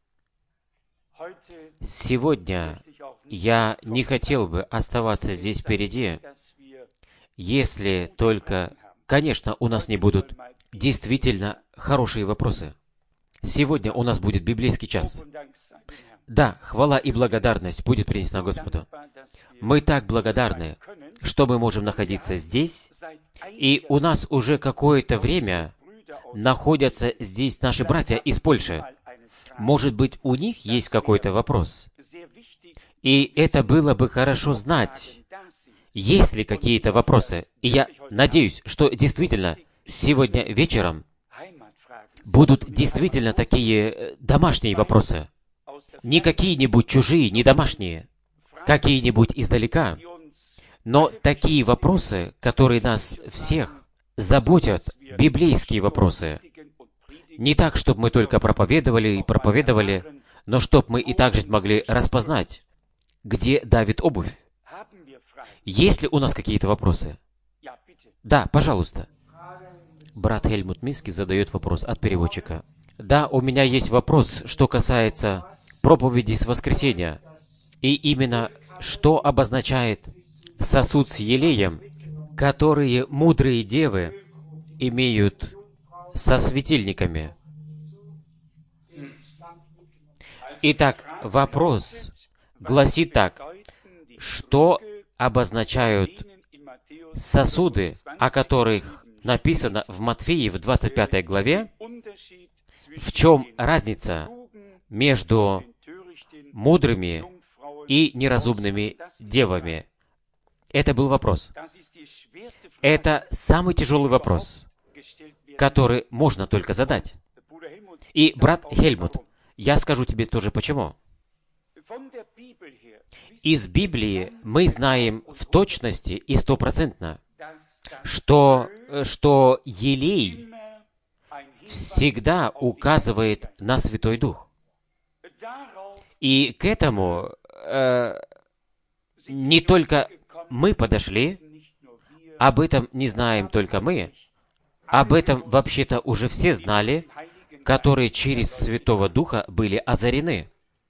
Сегодня я не хотел бы оставаться здесь впереди, если только, конечно, у нас не будут действительно хорошие вопросы. Сегодня у нас будет библейский час. Да, хвала и благодарность будет принесена Господу. Мы так благодарны, что мы можем находиться здесь, и у нас уже какое-то время находятся здесь наши братья из Польши. Может быть, у них есть какой-то вопрос. И это было бы хорошо знать, есть ли какие-то вопросы. И я надеюсь, что действительно сегодня вечером будут действительно такие домашние вопросы. Не какие-нибудь чужие, не домашние, какие-нибудь издалека, но такие вопросы, которые нас всех заботят, библейские вопросы. Не так, чтобы мы только проповедовали и проповедовали, но чтобы мы и также могли распознать, где давит обувь. Есть ли у нас какие-то вопросы? Да, пожалуйста. Брат Хельмут Миски задает вопрос от переводчика. Да, у меня есть вопрос, что касается проповеди с воскресения. И именно, что обозначает сосуд с елеем, которые мудрые девы имеют со светильниками. Итак, вопрос гласит так: что обозначают сосуды, о которых написано в Матфеи в 25 главе? В чем разница между мудрыми и неразумными девами? Это был вопрос. Это самый тяжелый вопрос, который можно только задать. И, брат Хельмут, я скажу тебе тоже почему. Из Библии мы знаем в точности и стопроцентно, что елей всегда указывает на Святой Дух. И к этому не только мы подошли, об этом не знаем только мы, об этом вообще-то уже все знали, которые через Святого Духа были озарены.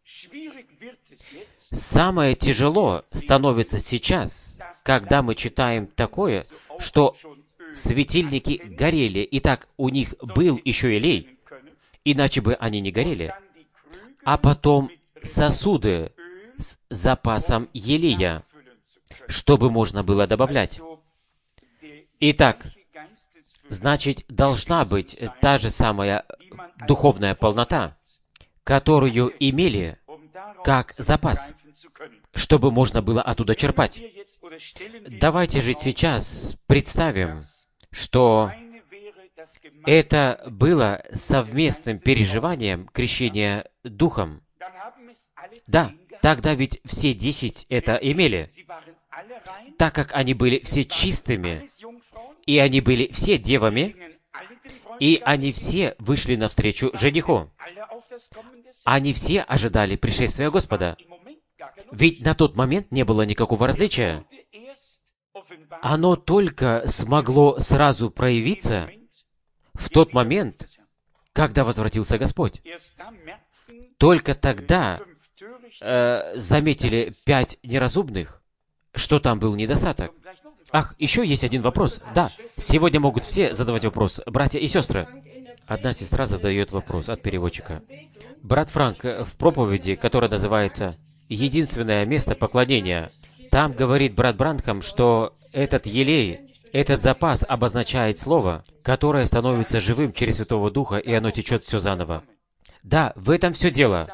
Самое тяжело становится сейчас, когда мы читаем такое, что светильники горели, и так у них был еще елей, иначе бы они не горели. А потом сосуды с запасом елея, чтобы можно было добавлять. Итак, значит, должна быть та же самая духовная полнота, которую имели как запас, чтобы можно было оттуда черпать. Давайте же сейчас представим, что это было совместным переживанием крещения Духом. Да, тогда ведь все 10 это имели, так как они были все чистыми, и они были все девами, и они все вышли навстречу жениху. Они все ожидали пришествия Господа. Ведь на тот момент не было никакого различия. Оно только смогло сразу проявиться в тот момент, когда возвратился Господь. Только тогда заметили 5 неразумных, что там был недостаток. Ах, еще есть один вопрос. Да, сегодня могут все задавать вопрос, братья и сестры. Одна сестра задает вопрос от переводчика. Брат Франк, в проповеди, которая называется «Единственное место поклонения», там говорит брат Бранхам, что этот елей, этот запас обозначает слово, которое становится живым через Святого Духа, и оно течет все заново. Да, в этом все дело.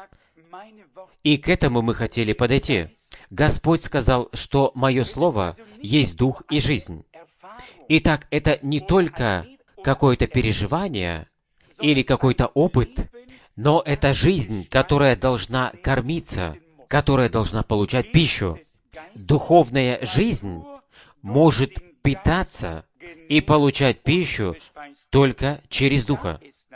И к этому мы хотели подойти. Господь сказал, что «Мое слово есть дух и жизнь». Итак, это не только какое-то переживание или какой-то опыт, но это жизнь, которая должна кормиться, которая должна получать пищу. Духовная жизнь может питаться и получать пищу только через Духа.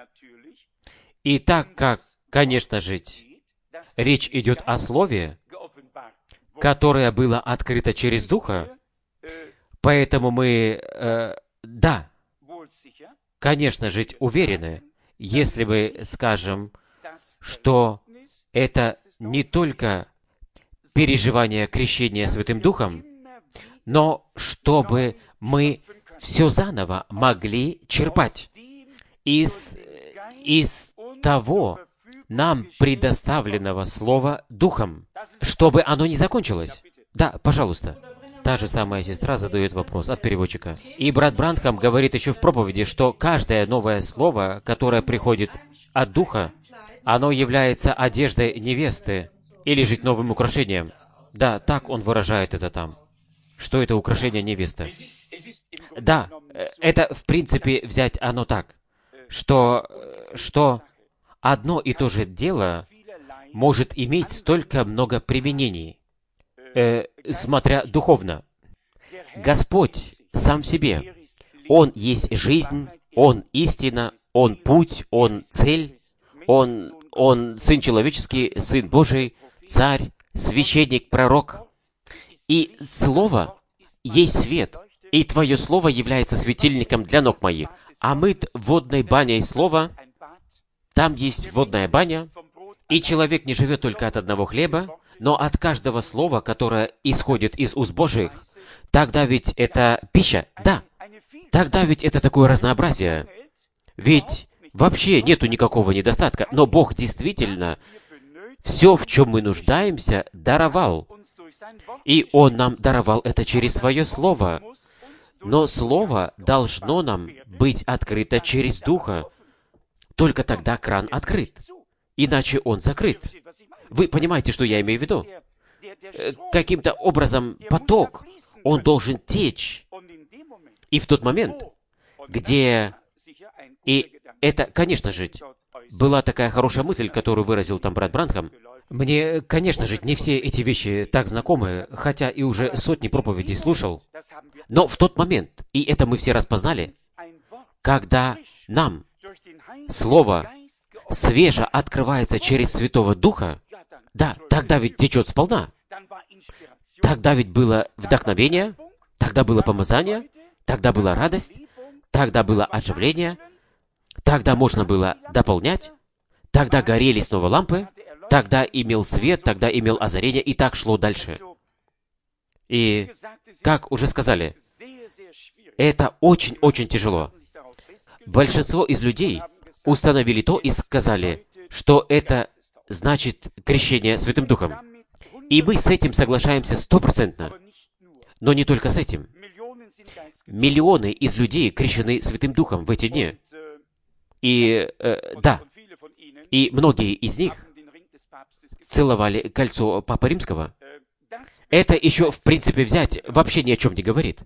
И так как, конечно же, речь идет о Слове, которое было открыто через Духа, поэтому мы, да, конечно же, уверены, если мы скажем, что это не только переживание крещения Святым Духом, но чтобы мы все заново могли черпать из того нам предоставленного Слова Духом, чтобы оно не закончилось. Да, пожалуйста. Та же самая сестра задает вопрос от переводчика. И брат Бранхам говорит еще в проповеди, что каждое новое слово, которое приходит от Духа, оно является одеждой невесты или же новым украшением. Да, так он выражает это там. Что это украшение невесты? Да, это в принципе взять оно так, что одно и то же дело может иметь столько много применений, смотря духовно. Господь сам в себе. Он есть жизнь, Он истина, Он путь, Он цель, Он Сын человеческий, Сын Божий, Царь, священник, пророк. И Слово есть свет, и Твое Слово является светильником для ног моих. Омыт водной баней Слова, там есть водная баня, и человек не живет только от одного хлеба, но от каждого слова, которое исходит из уст Божьих. Тогда ведь это пища, да. Тогда ведь это такое разнообразие. Ведь вообще нету никакого недостатка, но Бог действительно все, в чем мы нуждаемся, даровал. И Он нам даровал это через Свое Слово. Но Слово должно нам быть открыто через Духа. Только тогда кран открыт. Иначе он закрыт. Вы понимаете, что я имею в виду? Каким-то образом поток, он должен течь. И в тот момент, где... И это, конечно же, была такая хорошая мысль, которую выразил там брат Бранхам. Мне, конечно же, не все эти вещи так знакомы, хотя и уже сотни проповедей слушал. Но в тот момент, и это мы все распознали, когда нам Слово свеже открывается через Святого Духа, да, тогда ведь течет сполна. Тогда ведь было вдохновение, тогда было помазание, тогда была радость, тогда было оживление, тогда можно было дополнять, тогда горели снова лампы, тогда имел свет, тогда имел озарение, и так шло дальше. И, как уже сказали, это очень-очень тяжело. Большинство из людей установили то и сказали, что это значит крещение Святым Духом. И мы с этим соглашаемся 100%. Но не только с этим. Миллионы из людей крещены Святым Духом в эти дни. И, да, и многие из них целовали кольцо Папы Римского. Это еще, в принципе, взять вообще ни о чем не говорит.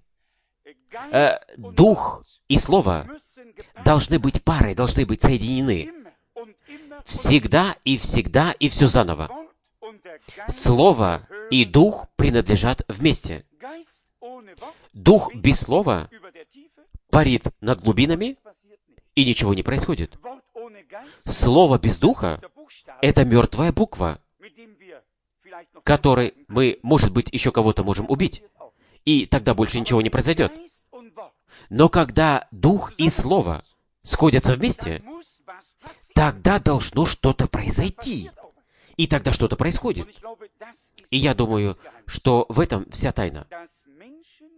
Дух и Слово должны быть парой, должны быть соединены. Всегда и всегда и все заново. Слово и Дух принадлежат вместе. Дух без Слова парит над глубинами, и ничего не происходит. Слово без Духа — это мертвая буква, которой мы, может быть, еще кого-то можем убить, и тогда больше ничего не произойдет. Но когда Дух и Слово сходятся вместе, тогда должно что-то произойти. И тогда что-то происходит. И я думаю, что в этом вся тайна.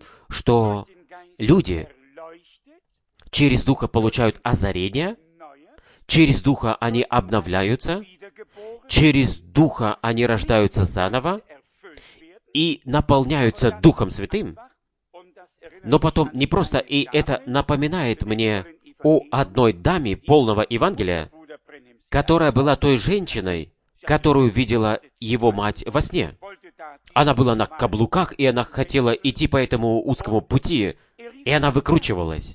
Что люди через Духа получают озарение, через Духа они обновляются, через Духа они рождаются заново и наполняются Духом Святым. Но потом не просто, и это напоминает мне о одной даме полного Евангелия, которая была той женщиной, которую видела его мать во сне. Она была на каблуках, и она хотела идти по этому узкому пути, и она выкручивалась.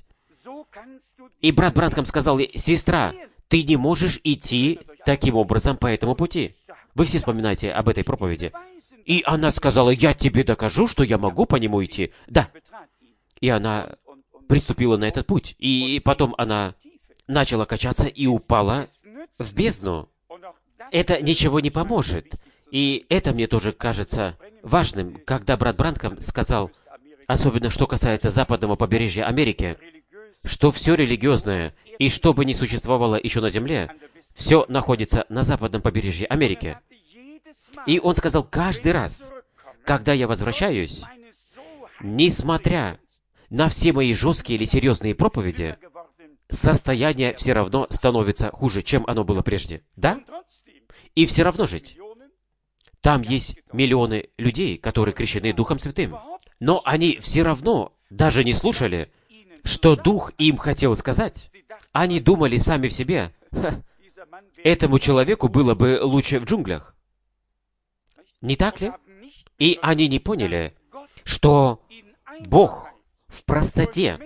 И брат Бранхам сказал ей: «Сестра, ты не можешь идти таким образом по этому пути». Вы все вспоминаете об этой проповеди. И она сказала: «Я тебе докажу, что я могу по нему идти». Да. И она приступила на этот путь. И потом она начала качаться и упала в бездну. Это ничего не поможет. И это мне тоже кажется важным, когда брат Бранхам сказал, особенно что касается западного побережья Америки, что все религиозное, и что бы ни существовало еще на земле, все находится на западном побережье Америки. И он сказал: каждый раз, когда я возвращаюсь, несмотря на все мои жесткие или серьезные проповеди, состояние все равно становится хуже, чем оно было прежде. Да? И все равно жить. Там есть миллионы людей, которые крещены Духом Святым. Но они все равно даже не слушали, что Дух им хотел сказать. Они думали сами в себе: этому человеку было бы лучше в джунглях. Не так ли? И они не поняли, что Бог в простоте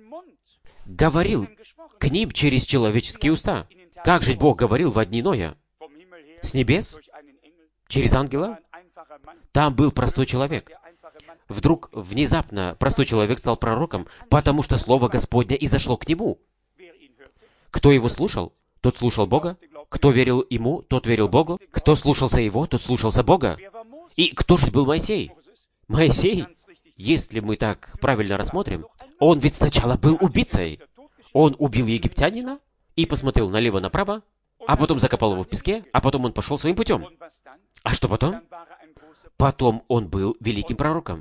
говорил к ним через человеческие уста. Как же Бог говорил во дни Ноя? С небес? Через ангела? Там был простой человек. Вдруг, внезапно, простой человек стал пророком, потому что Слово Господне изошло к нему. Кто его слушал? Тот слушал Бога. Кто верил ему? Тот верил Богу. Кто слушался его? Тот слушался Бога. И кто же был Моисей? Моисей, если мы так правильно рассмотрим, он ведь сначала был убийцей. Он убил египтянина и посмотрел налево-направо, а потом закопал его в песке, а потом он пошел своим путем. А что потом? Потом он был великим пророком.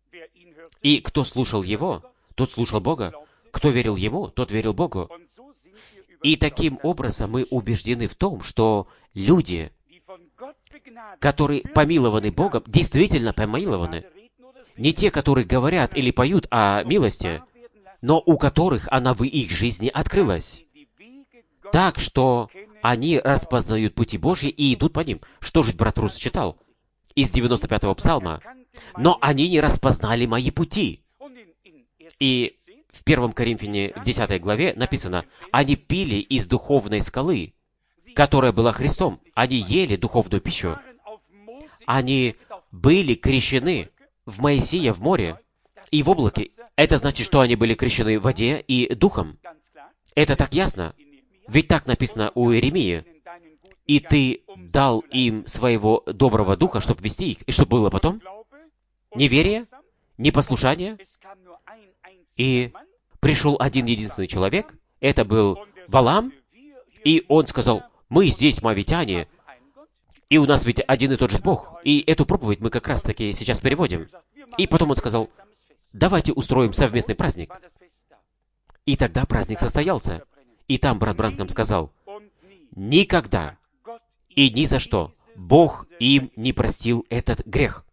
И кто слушал его, тот слушал Бога. Кто верил ему, тот верил Богу. И таким образом мы убеждены в том, что люди, которые помилованы Богом, действительно помилованы. Не те, которые говорят или поют о милости, но у которых она в их жизни открылась. Так, что они распознают пути Божьи и идут по ним. Что же брат Рус читал из 95-го псалма? «Но они не распознали мои пути». И в 1 Коринфяне, в 10 главе написано: «Они пили из духовной скалы, которая была Христом». Они ели духовную пищу. Они были крещены в Моисея в море и в облаке. Это значит, что они были крещены в воде и духом. Это так ясно. Ведь так написано у Иеремии. «И ты дал им своего доброго духа, чтобы вести их». И что было потом? Неверие, непослушание. И пришел один единственный человек, это был Валаам, и он сказал: «Мы здесь, моавитяне, и у нас ведь один и тот же Бог». И эту проповедь мы как раз-таки сейчас переводим. И потом он сказал: «Давайте устроим совместный праздник». И тогда праздник состоялся. И там брат Бранхам сказал: «Никогда и ни за что Бог им не простил этот грех».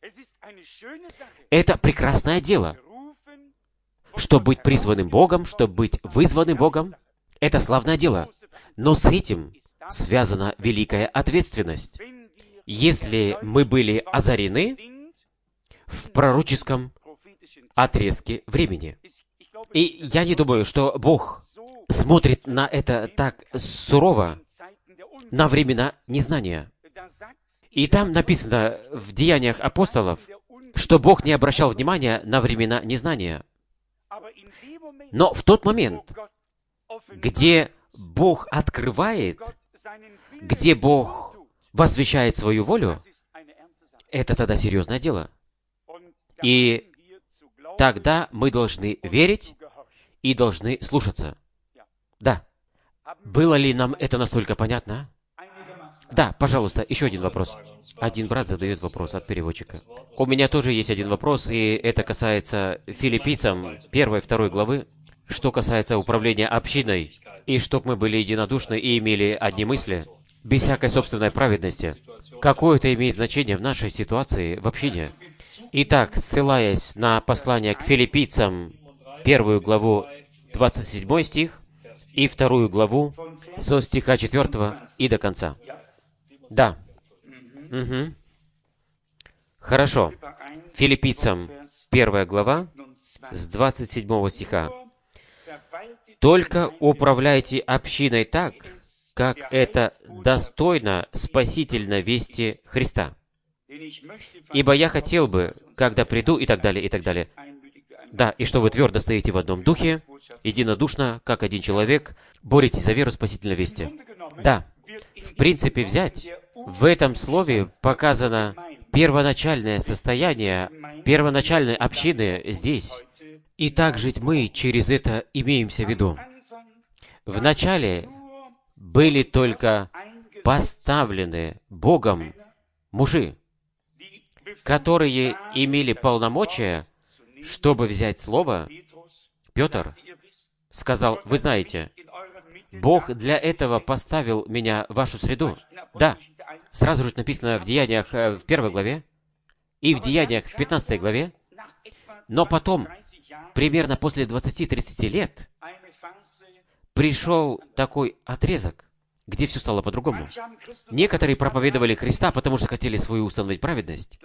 Это прекрасное дело. Чтобы быть призванным Богом, чтобы быть вызванным Богом, это славное дело. Но с этим связана великая ответственность. Если мы были озарены в пророческом отрезке времени. И я не думаю, что Бог смотрит на это так сурово, на времена незнания. И там написано в Деяниях апостолов, что Бог не обращал внимания на времена незнания. Но в тот момент, где Бог открывает, где Бог возвещает свою волю, это тогда серьезное дело. И тогда мы должны верить и должны слушаться. Да. Было ли нам это настолько понятно? Да, пожалуйста, еще один вопрос. Один брат задает вопрос от переводчика. У меня тоже есть один вопрос, и это касается филиппийцам 1-2 главы. что касается управления общиной, и чтобы мы были единодушны и имели одни мысли, без всякой собственной праведности. Какое это имеет значение в нашей ситуации в общине? Итак, ссылаясь на послание к филиппийцам, 1 главу, 27 стих, и 2 главу, со стиха 4 и до конца. Да. Угу. Хорошо. Филиппийцам, 1 глава, с 27 стиха. «Только управляйте общиной так, как это достойно спасительной вести Христа. Ибо я хотел бы, когда приду, и так далее, и так далее. Да, и что вы твердо стоите в одном духе, единодушно, как один человек, боретесь за веру спасительной вести». Да, в принципе взять, в этом слове показано первоначальное состояние первоначальной общины здесь. И также мы через это имеемся в виду. Вначале были только поставлены Богом мужи, которые имели полномочия, чтобы взять слово. Петр сказал: «Вы знаете, Бог для этого поставил меня в вашу среду». Да, сразу же написано в Деяниях в 1 главе и в Деяниях в 15 главе. Но потом, примерно после 20-30 лет, пришел такой отрезок, где все стало по-другому. Некоторые проповедовали Христа, потому что хотели свою установить праведность.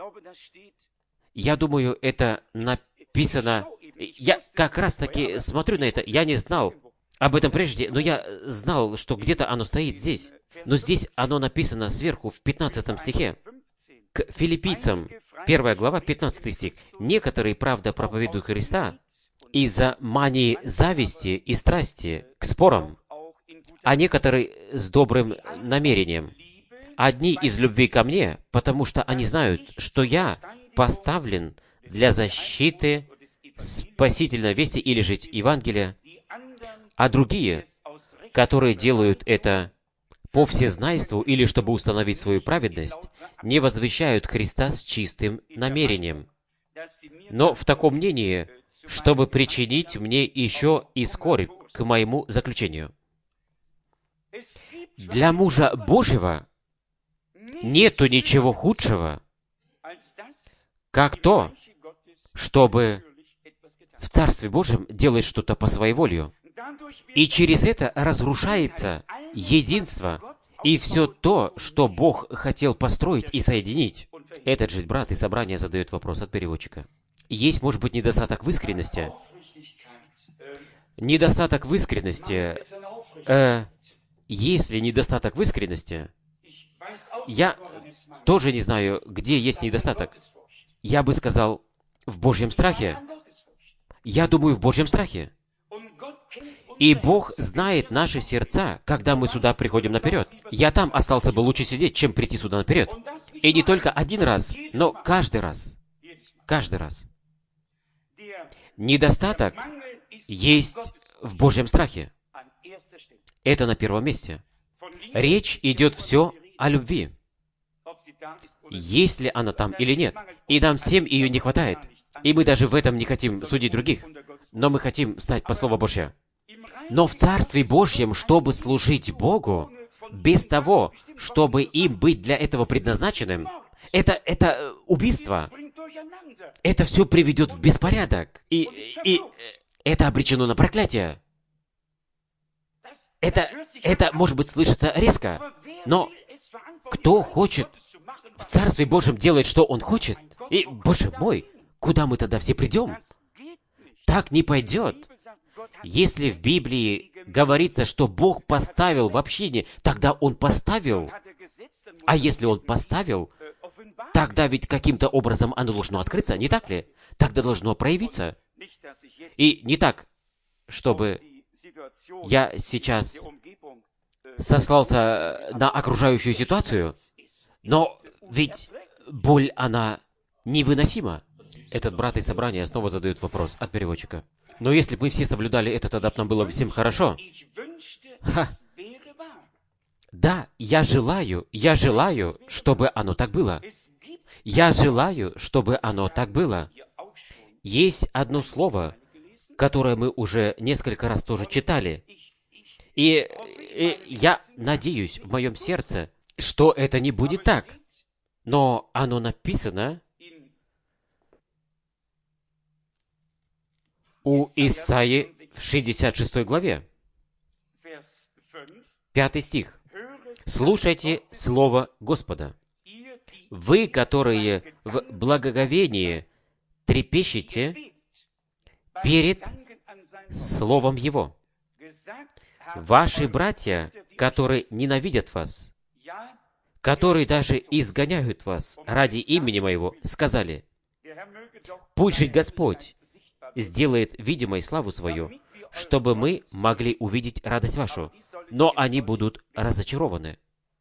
Я думаю, это написано... Я как раз-таки смотрю на это. Я не знал об этом прежде, но я знал, что где-то оно стоит здесь. Но здесь оно написано сверху, в 15 стихе. К филиппийцам, 1 глава, 15 стих. «Некоторые, правда, проповедуют Христа из-за мании зависти и страсти к спорам, а некоторые с добрым намерением. Одни из любви ко мне, потому что они знают, что я поставлен для защиты спасительной вести или жить Евангелия, а другие, которые делают это по всезнайству или чтобы установить свою праведность, не возвещают Христа с чистым намерением, но в таком мнении, чтобы причинить мне еще и скорбь к моему заключению». Для мужа Божьего нету ничего худшего, как то, чтобы в Царстве Божьем делать что-то по своей воле. И через это разрушается единство и все то, что Бог хотел построить и соединить. Этот же брат из собрания задает вопрос от переводчика. Есть, может быть, недостаток в искренности? Недостаток в искренности. Есть ли недостаток в искренности? Я тоже не знаю, где есть недостаток. Я бы сказал, в Божьем страхе. Я думаю, в Божьем страхе. И Бог знает наши сердца, когда мы сюда приходим наперед. Я там остался бы лучше сидеть, чем прийти сюда наперед. И не только один раз, но каждый раз. Каждый раз. Недостаток есть в Божьем страхе. Это на первом месте. Речь идет все о любви. Есть ли она там или нет. И нам всем ее не хватает. И мы даже в этом не хотим судить других. Но мы хотим стать по Слову Божьему. Но в Царстве Божьем, чтобы служить Богу, без того, чтобы им быть для этого предназначенным, это убийство. Это все приведет в беспорядок. И это обречено на проклятие. Это, может быть, слышится резко, но кто хочет в Царстве Божьем делать, что он хочет? И, Боже мой, куда мы тогда все придем? Так не пойдет. Если в Библии говорится, что Бог поставил в общине, тогда Он поставил. А если Он поставил, тогда ведь каким-то образом оно должно открыться, не так ли? Тогда должно проявиться. И не так, чтобы я сейчас сослался на окружающую ситуацию, но ведь боль, она невыносима. Этот брат из собрания снова задает вопрос от переводчика. Но если бы мы все соблюдали это, тогда нам было бы всем хорошо. Ха. Да, я желаю, чтобы оно так было. Я желаю, чтобы оно так было. Есть одно слово, которое мы уже несколько раз тоже читали. И я надеюсь в моем сердце, что это не будет так. Но оно написано у Исаии в 66 главе, 5 стих. «Слушайте слово Господа. Вы, которые в благоговении трепещете перед словом Его. Ваши братья, которые ненавидят вас, которые даже изгоняют вас ради имени Моего, сказали: пусть же Господь сделает видимой славу Свою, чтобы мы могли увидеть радость вашу. Но они будут разочарованы».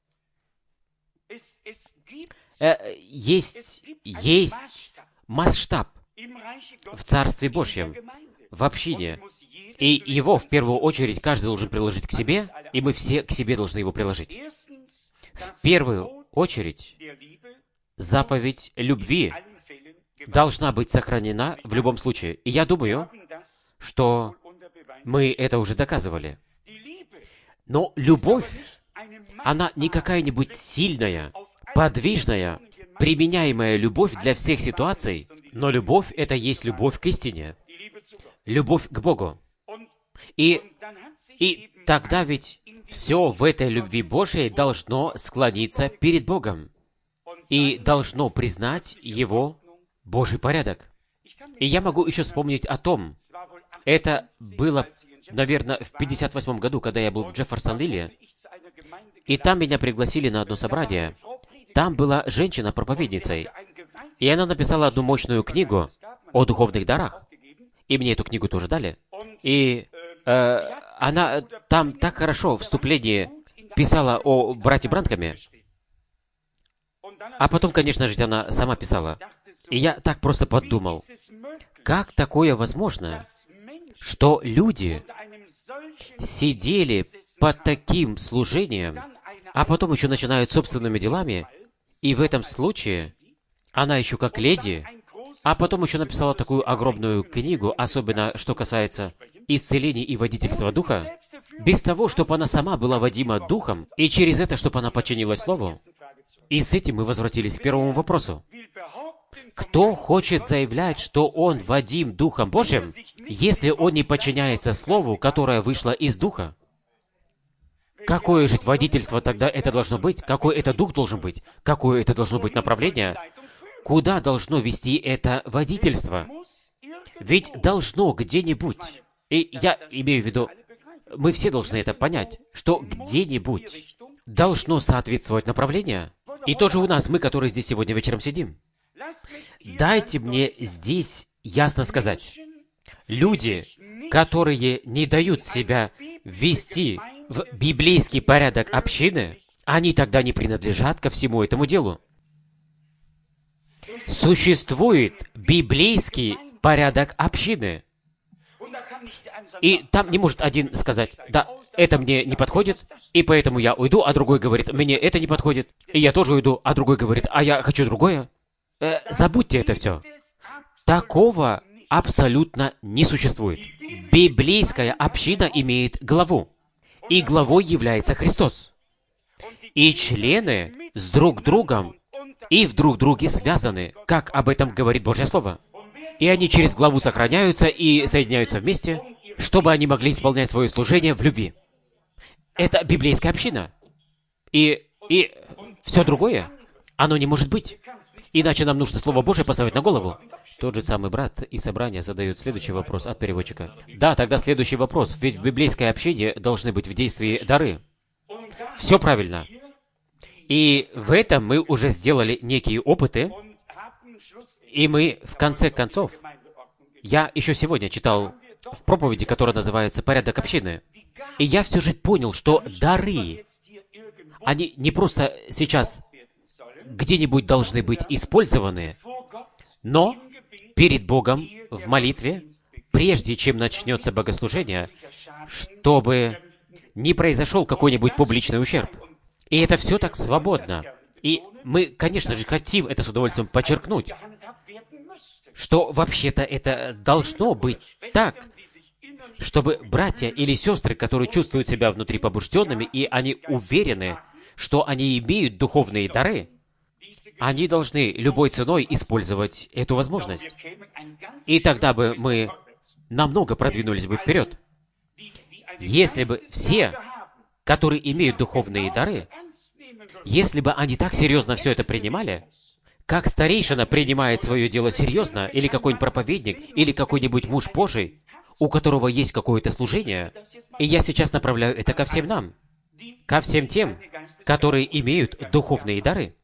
Есть масштаб в Царстве Божьем, в общине, и его в первую очередь каждый должен приложить к себе, и мы все к себе должны его приложить. В первую очередь заповедь любви должна быть сохранена в любом случае. И я думаю, что мы это уже доказывали. Но любовь, она не какая-нибудь сильная, подвижная, применяемая любовь для всех ситуаций, но любовь — это есть любовь к истине, любовь к Богу. И тогда ведь все в этой любви Божией должно склониться перед Богом и должно признать Его Божий порядок. И я могу еще вспомнить о том, это было, наверное, в 58 году, когда я был в Джефферсонвилле, и там меня пригласили на одно собрание. Там была женщина-проповедницей, и она написала одну мощную книгу о духовных дарах. И мне эту книгу тоже дали. И она там так хорошо в вступлении писала о брате Бранхаме. А потом, конечно же, она сама писала. И я так просто подумал, как такое возможно, что люди сидели под таким служением, а потом еще начинают собственными делами, и в этом случае она еще как леди, а потом еще написала такую огромную книгу, особенно что касается исцеления и водительства Духа, без того, чтобы она сама была водима Духом, и через это, чтобы она подчинилась Слову. И с этим мы возвратились к первому вопросу. Кто хочет заявлять, что он водим Духом Божьим, если он не подчиняется Слову, которое вышло из Духа? Какое же водительство тогда это должно быть? Какой это Дух должен быть? Какое это должно быть направление? Куда должно вести это водительство? Ведь должно где-нибудь, и я имею в виду, мы все должны это понять, что где-нибудь должно соответствовать направление. И тоже у нас, мы, которые здесь сегодня вечером сидим. Дайте мне здесь ясно сказать. Люди, которые не дают себя ввести в библейский порядок общины, они тогда не принадлежат ко всему этому делу. Существует библейский порядок общины. И там не может один сказать: да, это мне не подходит, и поэтому я уйду, а другой говорит: мне это не подходит, и я тоже уйду, а другой говорит: а я хочу другое. Забудьте это все. Такого абсолютно не существует. Библейская община имеет главу, и главой является Христос. И члены с друг другом и в друг друге связаны, как об этом говорит Божье Слово. И они через главу сохраняются и соединяются вместе, чтобы они могли исполнять свое служение в любви. Это библейская община. И все другое, оно не может быть. Иначе нам нужно Слово Божие поставить на голову. Тот же самый брат из собрания задает следующий вопрос от переводчика. Да, тогда следующий вопрос. Ведь в библейской общине должны быть в действии дары. Все правильно. И в этом мы уже сделали некие опыты, и мы, в конце концов, я еще сегодня читал в проповеди, которая называется «Порядок общины», и я все же понял, что дары, они не просто сейчас где-нибудь должны быть использованы, но перед Богом в молитве, прежде чем начнется богослужение, чтобы не произошел какой-нибудь публичный ущерб. И это все так свободно. И мы, конечно же, хотим это с удовольствием подчеркнуть, что вообще-то это должно быть так. чтобы братья или сестры, которые чувствуют себя внутри побужденными, и они уверены, что они имеют духовные дары, они должны любой ценой использовать эту возможность. И тогда бы мы намного продвинулись бы вперед. Если бы все, которые имеют духовные дары, если бы они так серьезно все это принимали, как старейшина принимает свое дело серьезно, или какой-нибудь проповедник, или какой-нибудь муж Божий, у которого есть какое-то служение, и я сейчас направляю это ко всем нам, ко всем тем, которые имеют духовные дары.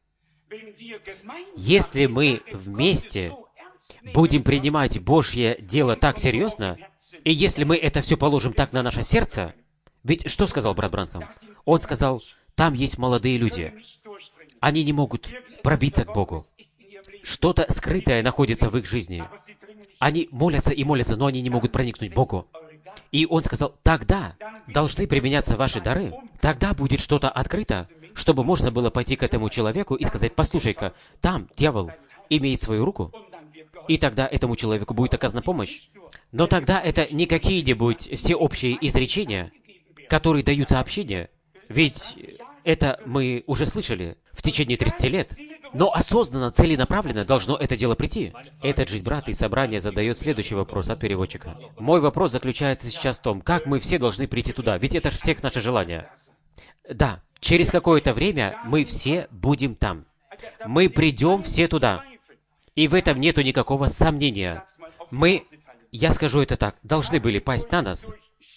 Если мы вместе будем принимать Божье дело так серьезно, и если мы это все положим так на наше сердце, ведь что сказал брат Бранхам? Он сказал, там есть молодые люди. Они не могут пробиться к Богу. Что-то скрытое находится в их жизни. Они молятся и молятся, но они не могут проникнуть к Богу. И он сказал, тогда должны применяться ваши дары. Тогда будет что-то открыто, чтобы можно было пойти к этому человеку и сказать, послушай-ка, там дьявол имеет свою руку, и тогда этому человеку будет оказана помощь. Но тогда это не какие-нибудь всеобщие изречения, которые дают сообщения, ведь это мы уже слышали в течение 30 лет. Но осознанно, целенаправленно должно это дело прийти. Этот же брат из собрания задает следующий вопрос от переводчика. Мой вопрос заключается сейчас в том, как мы все должны прийти туда, ведь это же всех наше желание. Да, через какое-то время мы все будем там. Мы придем все туда. И в этом нету никакого сомнения. Мы, я скажу это так, должны были пасть на нас.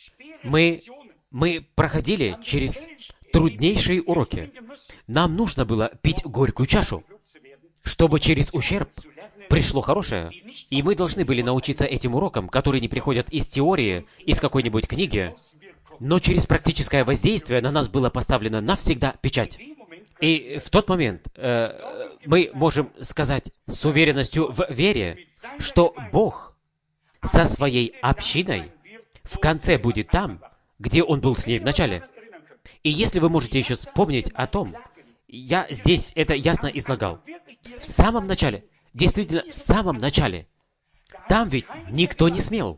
Мы проходили через труднейшие уроки. Нам нужно было пить горькую чашу, чтобы через ущерб пришло хорошее. И мы должны были научиться этим урокам, которые не приходят из теории, из какой-нибудь книги, но через практическое воздействие на нас была поставлена навсегда печать. И в тот момент мы можем сказать с уверенностью в вере, что Бог со своей общиной в конце будет там, где Он был с ней в начале. И если вы можете еще вспомнить о том, я здесь это ясно излагал, в самом начале, действительно в самом начале, там ведь никто не смел,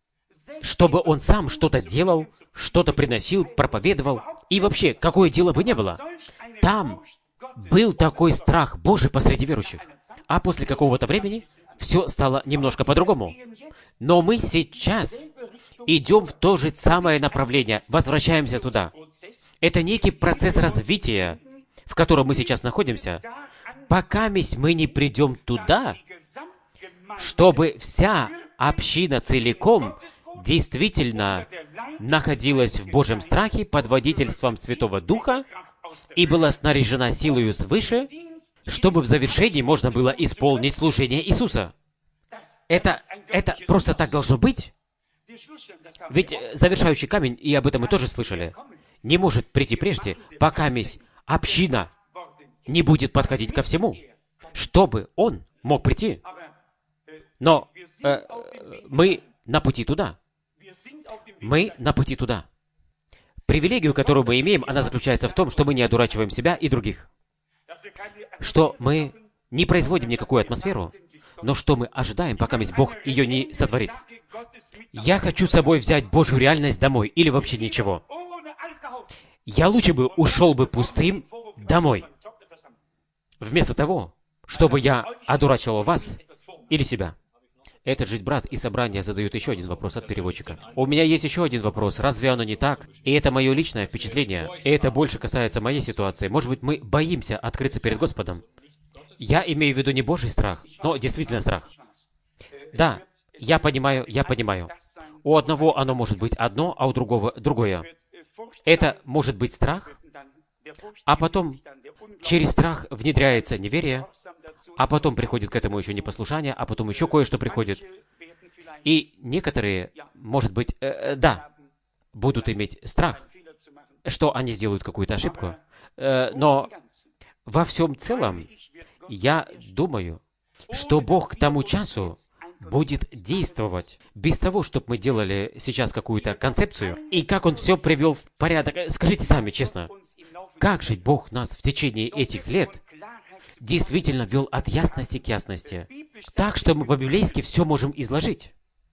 чтобы он сам что-то делал, что-то приносил, проповедовал, и вообще, какое дело бы не было. Там был такой страх Божий посреди верующих. А после какого-то времени все стало немножко по-другому. Но мы сейчас идем в то же самое направление, возвращаемся туда. Это некий процесс развития, в котором мы сейчас находимся. Пока мы не придем туда, чтобы вся община целиком действительно находилась в Божьем страхе под водительством Святого Духа и была снаряжена силою свыше, чтобы в завершении можно было исполнить служение Иисуса. Это просто так должно быть. Ведь завершающий камень, и об этом мы тоже слышали, не может прийти прежде, пока община не будет подходить ко всему, чтобы он мог прийти. Но мы на пути туда. Мы на пути туда. Привилегию, которую мы имеем, она заключается в том, что мы не одурачиваем себя и других. Что мы не производим никакую атмосферу, но что мы ожидаем, пока Бог ее не сотворит. Я хочу с собой взять Божью реальность домой, или вообще ничего. Я лучше бы ушел бы пустым домой, вместо того, чтобы я одурачивал вас или себя. Этот же брат из собрания задает еще один вопрос от переводчика. У меня есть еще один вопрос. Разве оно не так? И это мое личное впечатление. И это больше касается моей ситуации. Может быть, мы боимся открыться перед Господом. Я имею в виду не Божий страх, но действительно страх. Да, я понимаю. У одного оно может быть одно, а у другого другое. Это может быть страх, а потом через страх внедряется неверие, а потом приходит к этому еще непослушание, а потом еще кое-что приходит. И некоторые, может быть, будут иметь страх, что они сделают какую-то ошибку. Но во всем целом, я думаю, что Бог к тому часу будет действовать без того, чтобы мы делали сейчас какую-то концепцию, и как Он все привел в порядок. Скажите сами честно, как же Бог нас в течение этих лет действительно вел от ясности к ясности, так что мы по-библейски все можем изложить.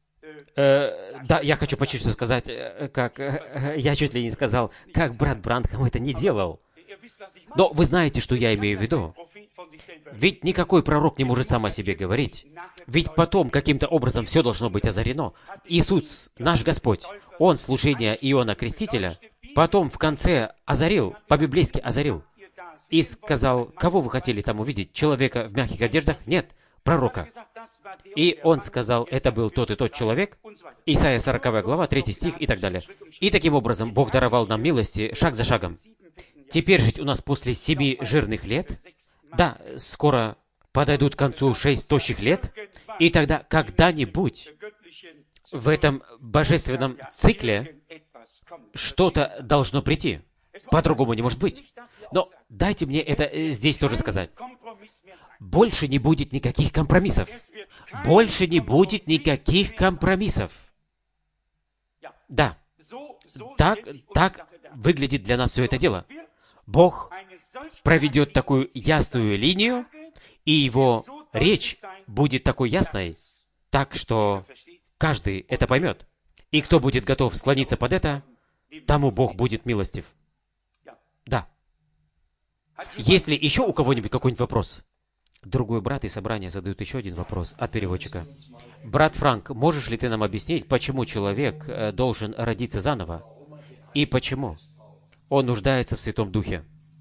Да, я хочу почти что сказать, как я чуть ли не сказал, как брат Бранхам это не делал. Но вы знаете, что я имею в виду. Ведь никакой пророк не может сам о себе говорить. Ведь потом каким-то образом все должно быть озарено. Иисус, наш Господь, Он служение Иоанна Крестителя, потом в конце озарил, по-библейски озарил, и сказал, кого вы хотели там увидеть? Человека в мягких одеждах? Нет, пророка. И он сказал, это был тот и тот человек, Исайя 40 глава, 3 стих и так далее. И таким образом Бог даровал нам милости шаг за шагом. Теперь жить у нас после 7 жирных лет, да, скоро подойдут к концу 6 тощих лет, и тогда когда-нибудь в этом божественном цикле что-то должно прийти. По-другому не может быть. Но дайте мне это здесь тоже сказать. Больше не будет никаких компромиссов. Больше не будет никаких компромиссов. Да. Так выглядит для нас все это дело. Бог проведет такую ясную линию, и Его речь будет такой ясной, так что каждый это поймет. И кто будет готов склониться под это, тому Бог будет милостив. Да. Есть ли еще у кого-нибудь какой-нибудь вопрос? Другой брат из собрания задает еще один вопрос от переводчика. Брат Франк, можешь ли ты нам объяснить, почему человек должен родиться заново? И почему он нуждается в Святом Духе?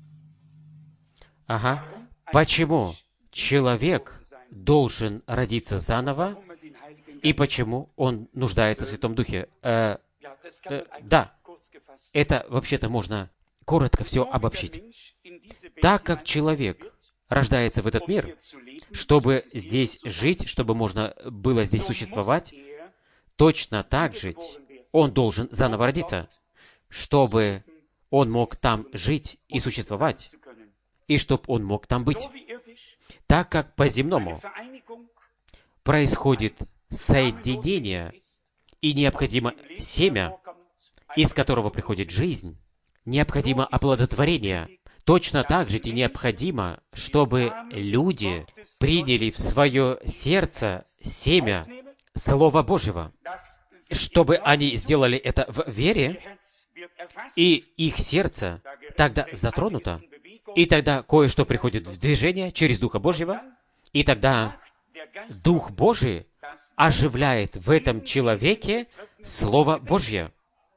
Ага. Почему человек должен родиться заново? И почему он нуждается в Святом Духе? Да. Это вообще-то можно коротко все обобщить. Так как человек рождается в этот мир, чтобы здесь жить, чтобы можно было здесь существовать, точно так же он должен заново родиться, чтобы он мог там жить и существовать, и чтобы он мог там быть. Так как по-земному происходит соединение, и необходимо семя, из которого приходит жизнь, необходимо оплодотворение, точно так же и необходимо, чтобы люди приняли в свое сердце семя Слова Божьего, чтобы они сделали это в вере, и их сердце тогда затронуто, и тогда кое-что приходит в движение через Духа Божьего, и тогда Дух Божий оживляет в этом человеке Слово Божье.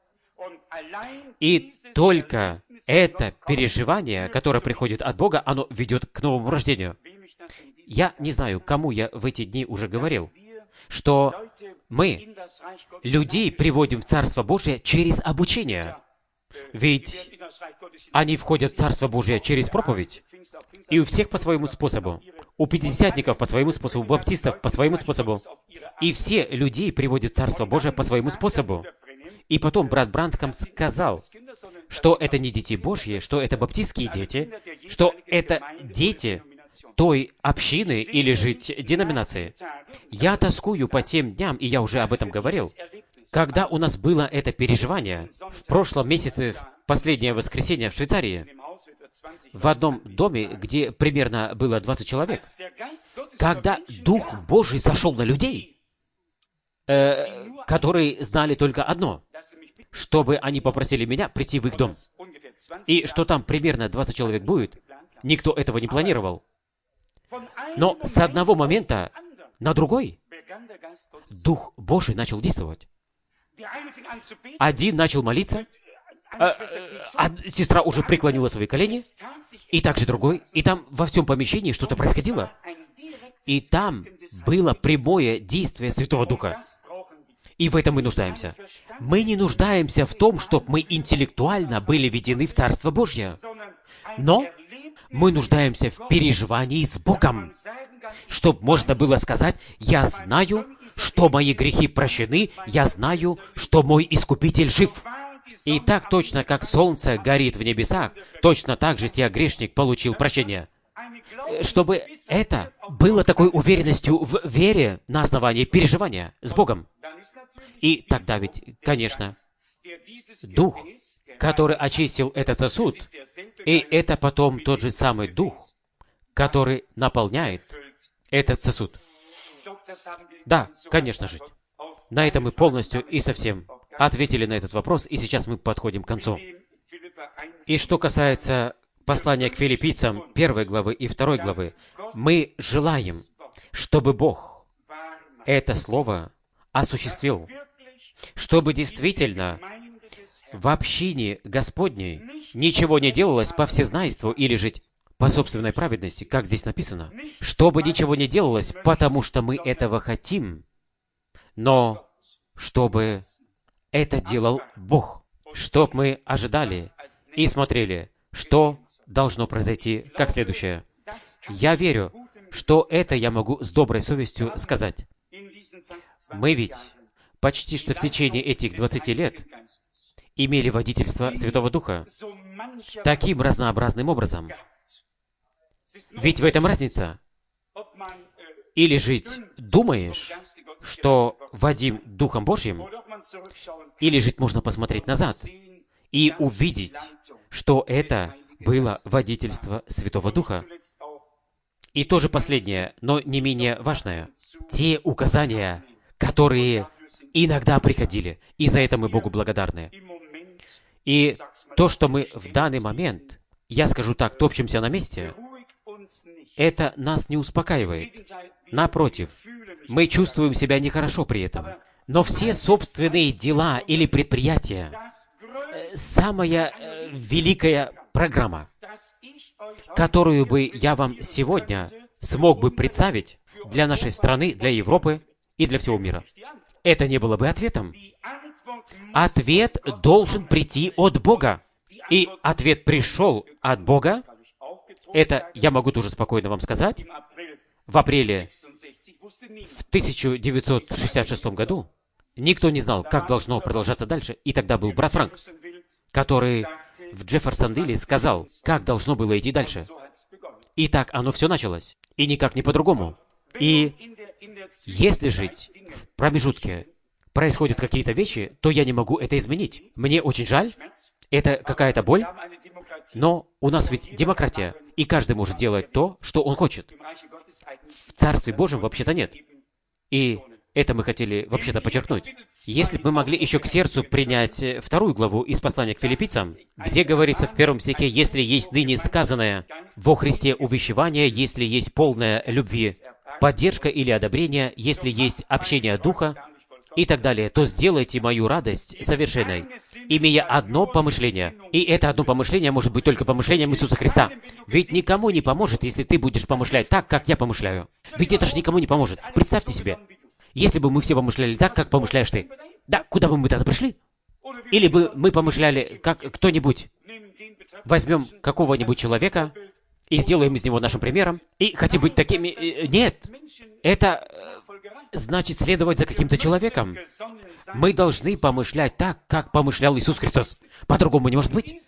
И только это переживание, которое приходит от Бога, оно ведет к новому рождению. Я не знаю, кому я в эти дни уже говорил, что мы людей приводим в Царство Божие через обучение. Ведь они входят в Царство Божие через проповедь. И у всех по своему способу. У пятидесятников по своему способу, у баптистов по своему способу. И все людей приводят в Царство Божие по своему способу. И потом брат Бранхам сказал, что это не дети Божьи, что это баптистские дети, что это дети той общины или же деноминации. Я тоскую по тем дням, и я уже об этом говорил, когда у нас было это переживание в прошлом месяце, в последнее воскресенье в Швейцарии, в одном доме, где примерно было 20 человек, когда Дух Божий зашел на людей, которые знали только одно, чтобы они попросили меня прийти в их дом. И что там примерно 20 человек будет, никто этого не планировал. Но с одного момента на другой Дух Божий начал действовать. Один начал молиться, сестра уже преклонила свои колени, и также другой, и там во всем помещении что-то происходило. И там было прямое действие Святого Духа. И в этом мы нуждаемся. Мы не нуждаемся в том, чтобы мы интеллектуально были введены в Царство Божье. Но мы нуждаемся в переживании с Богом, чтобы можно было сказать, «Я знаю, что мои грехи прощены, я знаю, что мой Искупитель жив». И так точно, как солнце горит в небесах, точно так же тебя, грешник, получил прощение. Чтобы это было такой уверенностью в вере на основании переживания с Богом. И тогда ведь, конечно, Дух, который очистил этот сосуд, и это потом тот же самый Дух, который наполняет этот сосуд. Да, конечно же. На этом мы полностью и совсем ответили на этот вопрос, и сейчас мы подходим к концу. И что касается послания к филиппийцам 1 главы и 2 главы, мы желаем, чтобы Бог это слово осуществил, чтобы действительно в общине Господней ничего не делалось по всезнайству или жить по собственной праведности, как здесь написано, чтобы ничего не делалось, потому что мы этого хотим, но чтобы это делал Бог, чтоб мы ожидали и смотрели, что должно произойти как следующее. Я верю, что это я могу с доброй совестью сказать. Мы ведь почти что в течение этих 20 лет имели водительство Святого Духа таким разнообразным образом. Ведь в этом разница. Или жить думаешь, что водим Духом Божьим, или жить можно посмотреть назад и увидеть, что это было водительство Святого Духа. И тоже последнее, но не менее важное. Те указания, которые иногда приходили, и за это мы Богу благодарны. И то, что мы в данный момент, я скажу так, топчемся на месте, это нас не успокаивает. Напротив, мы чувствуем себя нехорошо при этом. Но все собственные дела или предприятия, самая великая программа, которую бы я вам сегодня смог бы представить для нашей страны, для Европы и для всего мира, это не было бы ответом. Ответ должен прийти от Бога. И ответ пришел от Бога. Это я могу тоже спокойно вам сказать. В апреле в 1966 году никто не знал, как должно продолжаться дальше. И тогда был брат Франк, который в Джефферсонвилле сказал, как должно было идти дальше. И так оно все началось. И никак не по-другому. И если жить в промежутке происходят какие-то вещи, то я не могу это изменить. Мне очень жаль. Это какая-то боль. Но у нас ведь демократия, и каждый может делать то, что он хочет. В Царстве Божьем вообще-то нет. И это мы хотели вообще-то подчеркнуть. Если бы мы могли еще к сердцу принять 2 главу из послания к филиппийцам, где говорится в 1 стихе, «Если есть ныне сказанное во Христе увещевание, если есть полная любви, поддержка или одобрение, если есть общение Духа, и так далее, то сделайте мою радость совершенной, имея одно помышление». И это одно помышление может быть только помышлением Иисуса Христа. Ведь никому не поможет, если ты будешь помышлять так, как я помышляю. Ведь это же никому не поможет. Представьте себе, если бы мы все помышляли так, как помышляешь ты, да, куда бы мы тогда пришли? Или бы мы помышляли, как кто-нибудь, возьмем какого-нибудь человека и сделаем из него нашим примером, и хотим быть такими... Нет, это значит следовать за каким-то человеком. Мы должны помышлять так, как помышлял Иисус Христос. По-другому не может быть.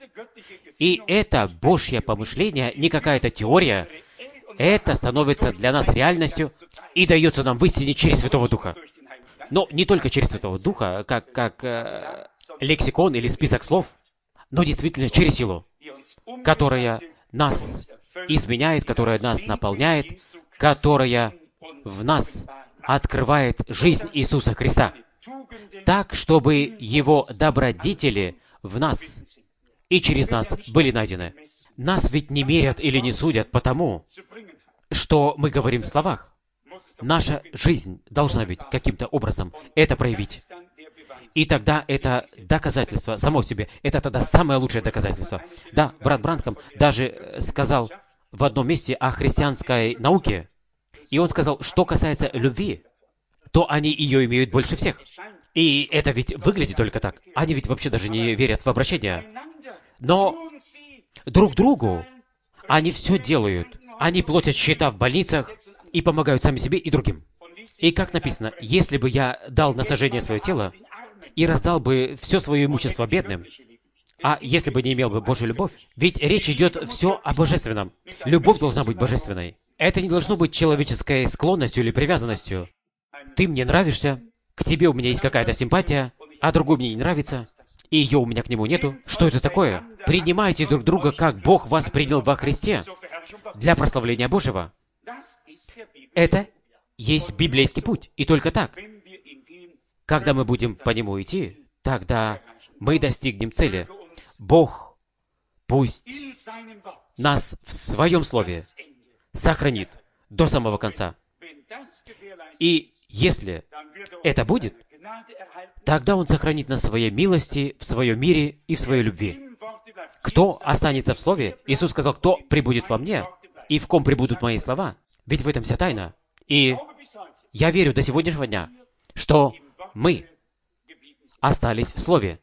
И это Божье помышление, не какая-то теория. Это становится для нас реальностью и дается нам в истине через Святого Духа. Но не только через Святого Духа, как лексикон или список слов, но действительно через силу, которая нас изменяет, которая нас наполняет, которая в нас открывает жизнь Иисуса Христа, так, чтобы Его добродетели в нас и через нас были найдены. Нас ведь не мерят или не судят потому, что мы говорим в словах. Наша жизнь должна ведь каким-то образом это проявить. И тогда это доказательство само в себе, это тогда самое лучшее доказательство. Да, брат Бранхам даже сказал в одном месте о христианской науке, и он сказал, что касается любви, то они ее имеют больше всех. И это ведь выглядит только так. Они ведь вообще даже не верят в обращение. Но друг другу они все делают. Они платят счета в больницах и помогают сами себе и другим. И как написано, если бы я дал на сожжение свое тело и раздал бы все свое имущество бедным, а если бы не имел бы Божью любовь, ведь речь идет все о божественном. Любовь должна быть божественной. Это не должно быть человеческой склонностью или привязанностью. Ты мне нравишься, к тебе у меня есть какая-то симпатия, а другой мне не нравится, и ее у меня к нему нету. Что это такое? Принимайте друг друга, как Бог вас принял во Христе, для прославления Это есть библейский путь, и только так. когда мы будем по нему идти, тогда мы достигнем цели. Бог пусть нас в Своем Слове сохранит до самого конца. И если это будет, тогда Он сохранит нас в Своей милости, в Своем мире и в Своей любви. Кто останется в Слове? Иисус сказал, кто пребудет во мне, и в ком пребудут мои слова. Ведь в этом вся тайна. И я верю до сегодняшнего дня, что мы остались в Слове.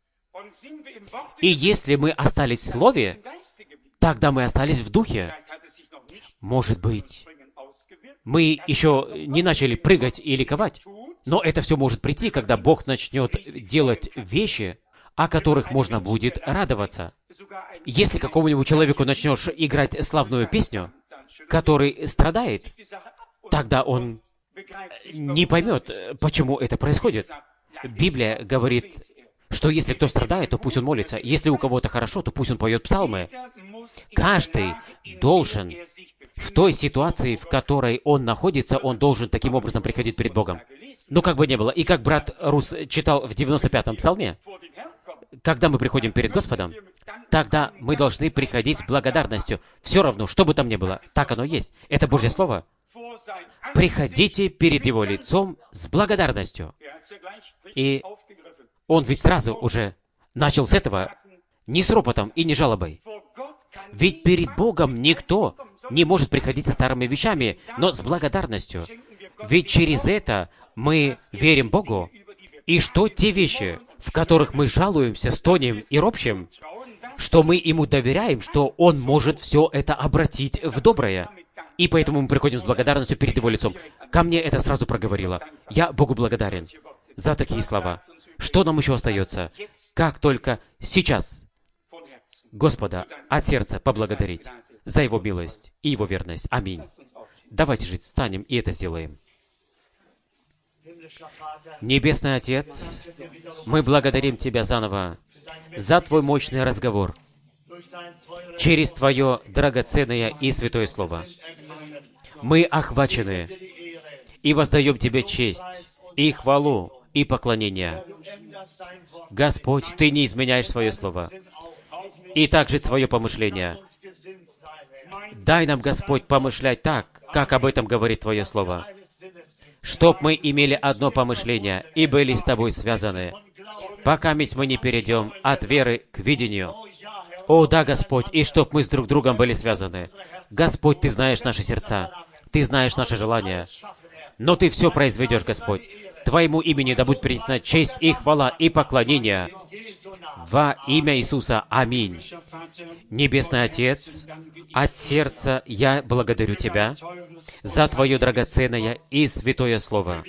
И если мы остались в Слове, тогда мы остались в Духе. Может быть, мы еще не начали прыгать и ликовать, но это все может прийти, когда Бог начнет делать вещи, о которых можно будет радоваться. Если какому-нибудь человеку начнешь играть славную песню, который страдает, тогда он не поймет, почему это происходит. Библия говорит, что если кто страдает, то пусть он молится. Если у кого-то хорошо, то пусть он поет псалмы. Каждый должен в той ситуации, в которой он находится, он должен таким образом приходить перед Богом. Ну, как бы ни было. И как брат Рус читал в 95-м псалме, когда мы приходим перед Господом, тогда мы должны приходить с благодарностью. Все равно, что бы там ни было, так оно есть. Это Божье Слово. Приходите перед Его лицом с благодарностью. И он ведь сразу уже начал с этого, не с ропотом и не жалобой. Ведь перед Богом никто не может приходить со старыми вещами, но с благодарностью. Ведь через это мы верим Богу, и что те вещи, в которых мы жалуемся, стонем и ропщем, что мы Ему доверяем, что Он может все это обратить в доброе. И поэтому мы приходим с благодарностью перед Его лицом. Ко мне это сразу проговорило. Я Богу благодарен за такие слова. Что нам еще остается? Как только сейчас Господа от сердца поблагодарить за Его милость и Его верность. Аминь. Давайте же встанем и это сделаем. Небесный Отец, мы благодарим Тебя заново за Твой мощный разговор через Твое драгоценное и святое Слово. Мы охвачены и воздаем Тебе честь, и хвалу, и поклонение. Господь, Ты не изменяешь свое Слово, и также свое помышление. Дай нам, Господь, помышлять так, как об этом говорит Твое Слово, чтоб мы имели одно помышление и были с Тобой связаны, пока мы не перейдем от веры к видению. О, да, Господь, и чтоб мы с друг другом были связаны. Господь, Ты знаешь наши сердца, Ты знаешь наши желания, но Ты все произведешь, Господь. Твоему имени да будет принесена честь и хвала и поклонение. Во имя Иисуса. Аминь. Небесный Отец, от сердца я благодарю Тебя за Твое драгоценное и святое Слово,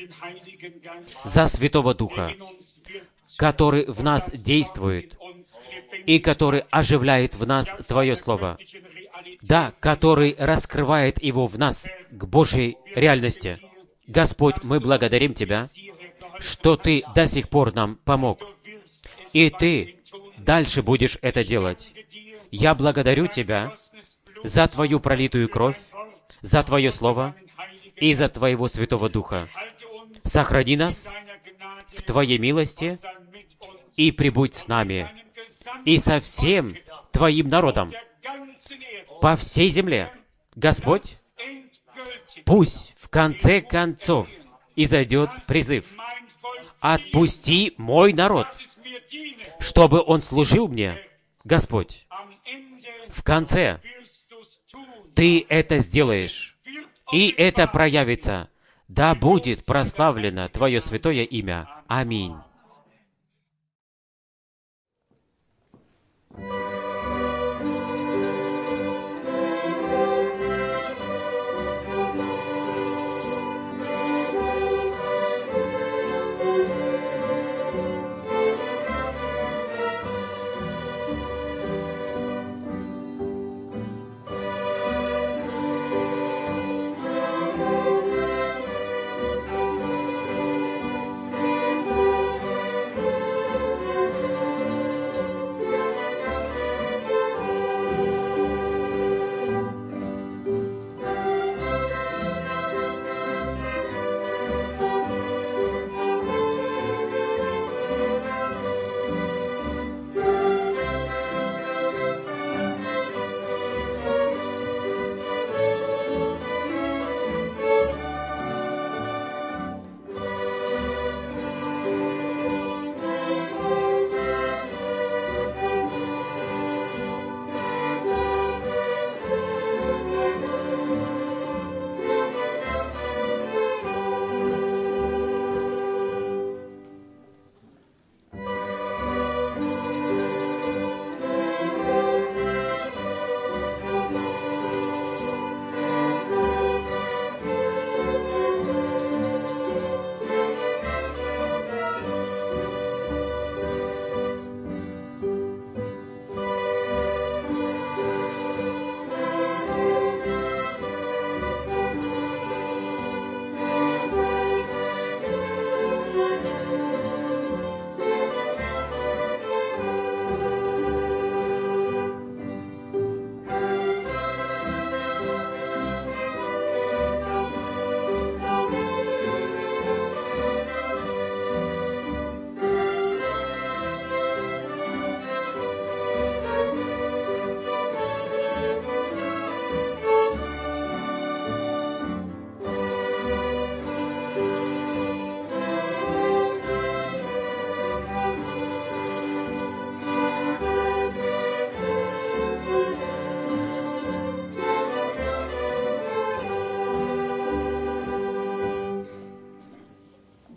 за Святого Духа, который в нас действует и который оживляет в нас Твое Слово. Да, который раскрывает его в нас к Божьей реальности. Господь, мы благодарим Тебя, что Ты до сих пор нам помог. И Ты дальше будешь это делать. Я благодарю Тебя за Твою пролитую кровь, за Твое Слово и за Твоего Святого Духа. Сохрани нас в Твоей милости и пребудь с нами и со всем Твоим народом по всей земле. Господь, пусть в конце концов изойдет призыв: «Отпусти мой народ, чтобы он служил мне». Господь, в конце Ты это сделаешь, и это проявится. Да будет прославлено Твое святое имя. Аминь.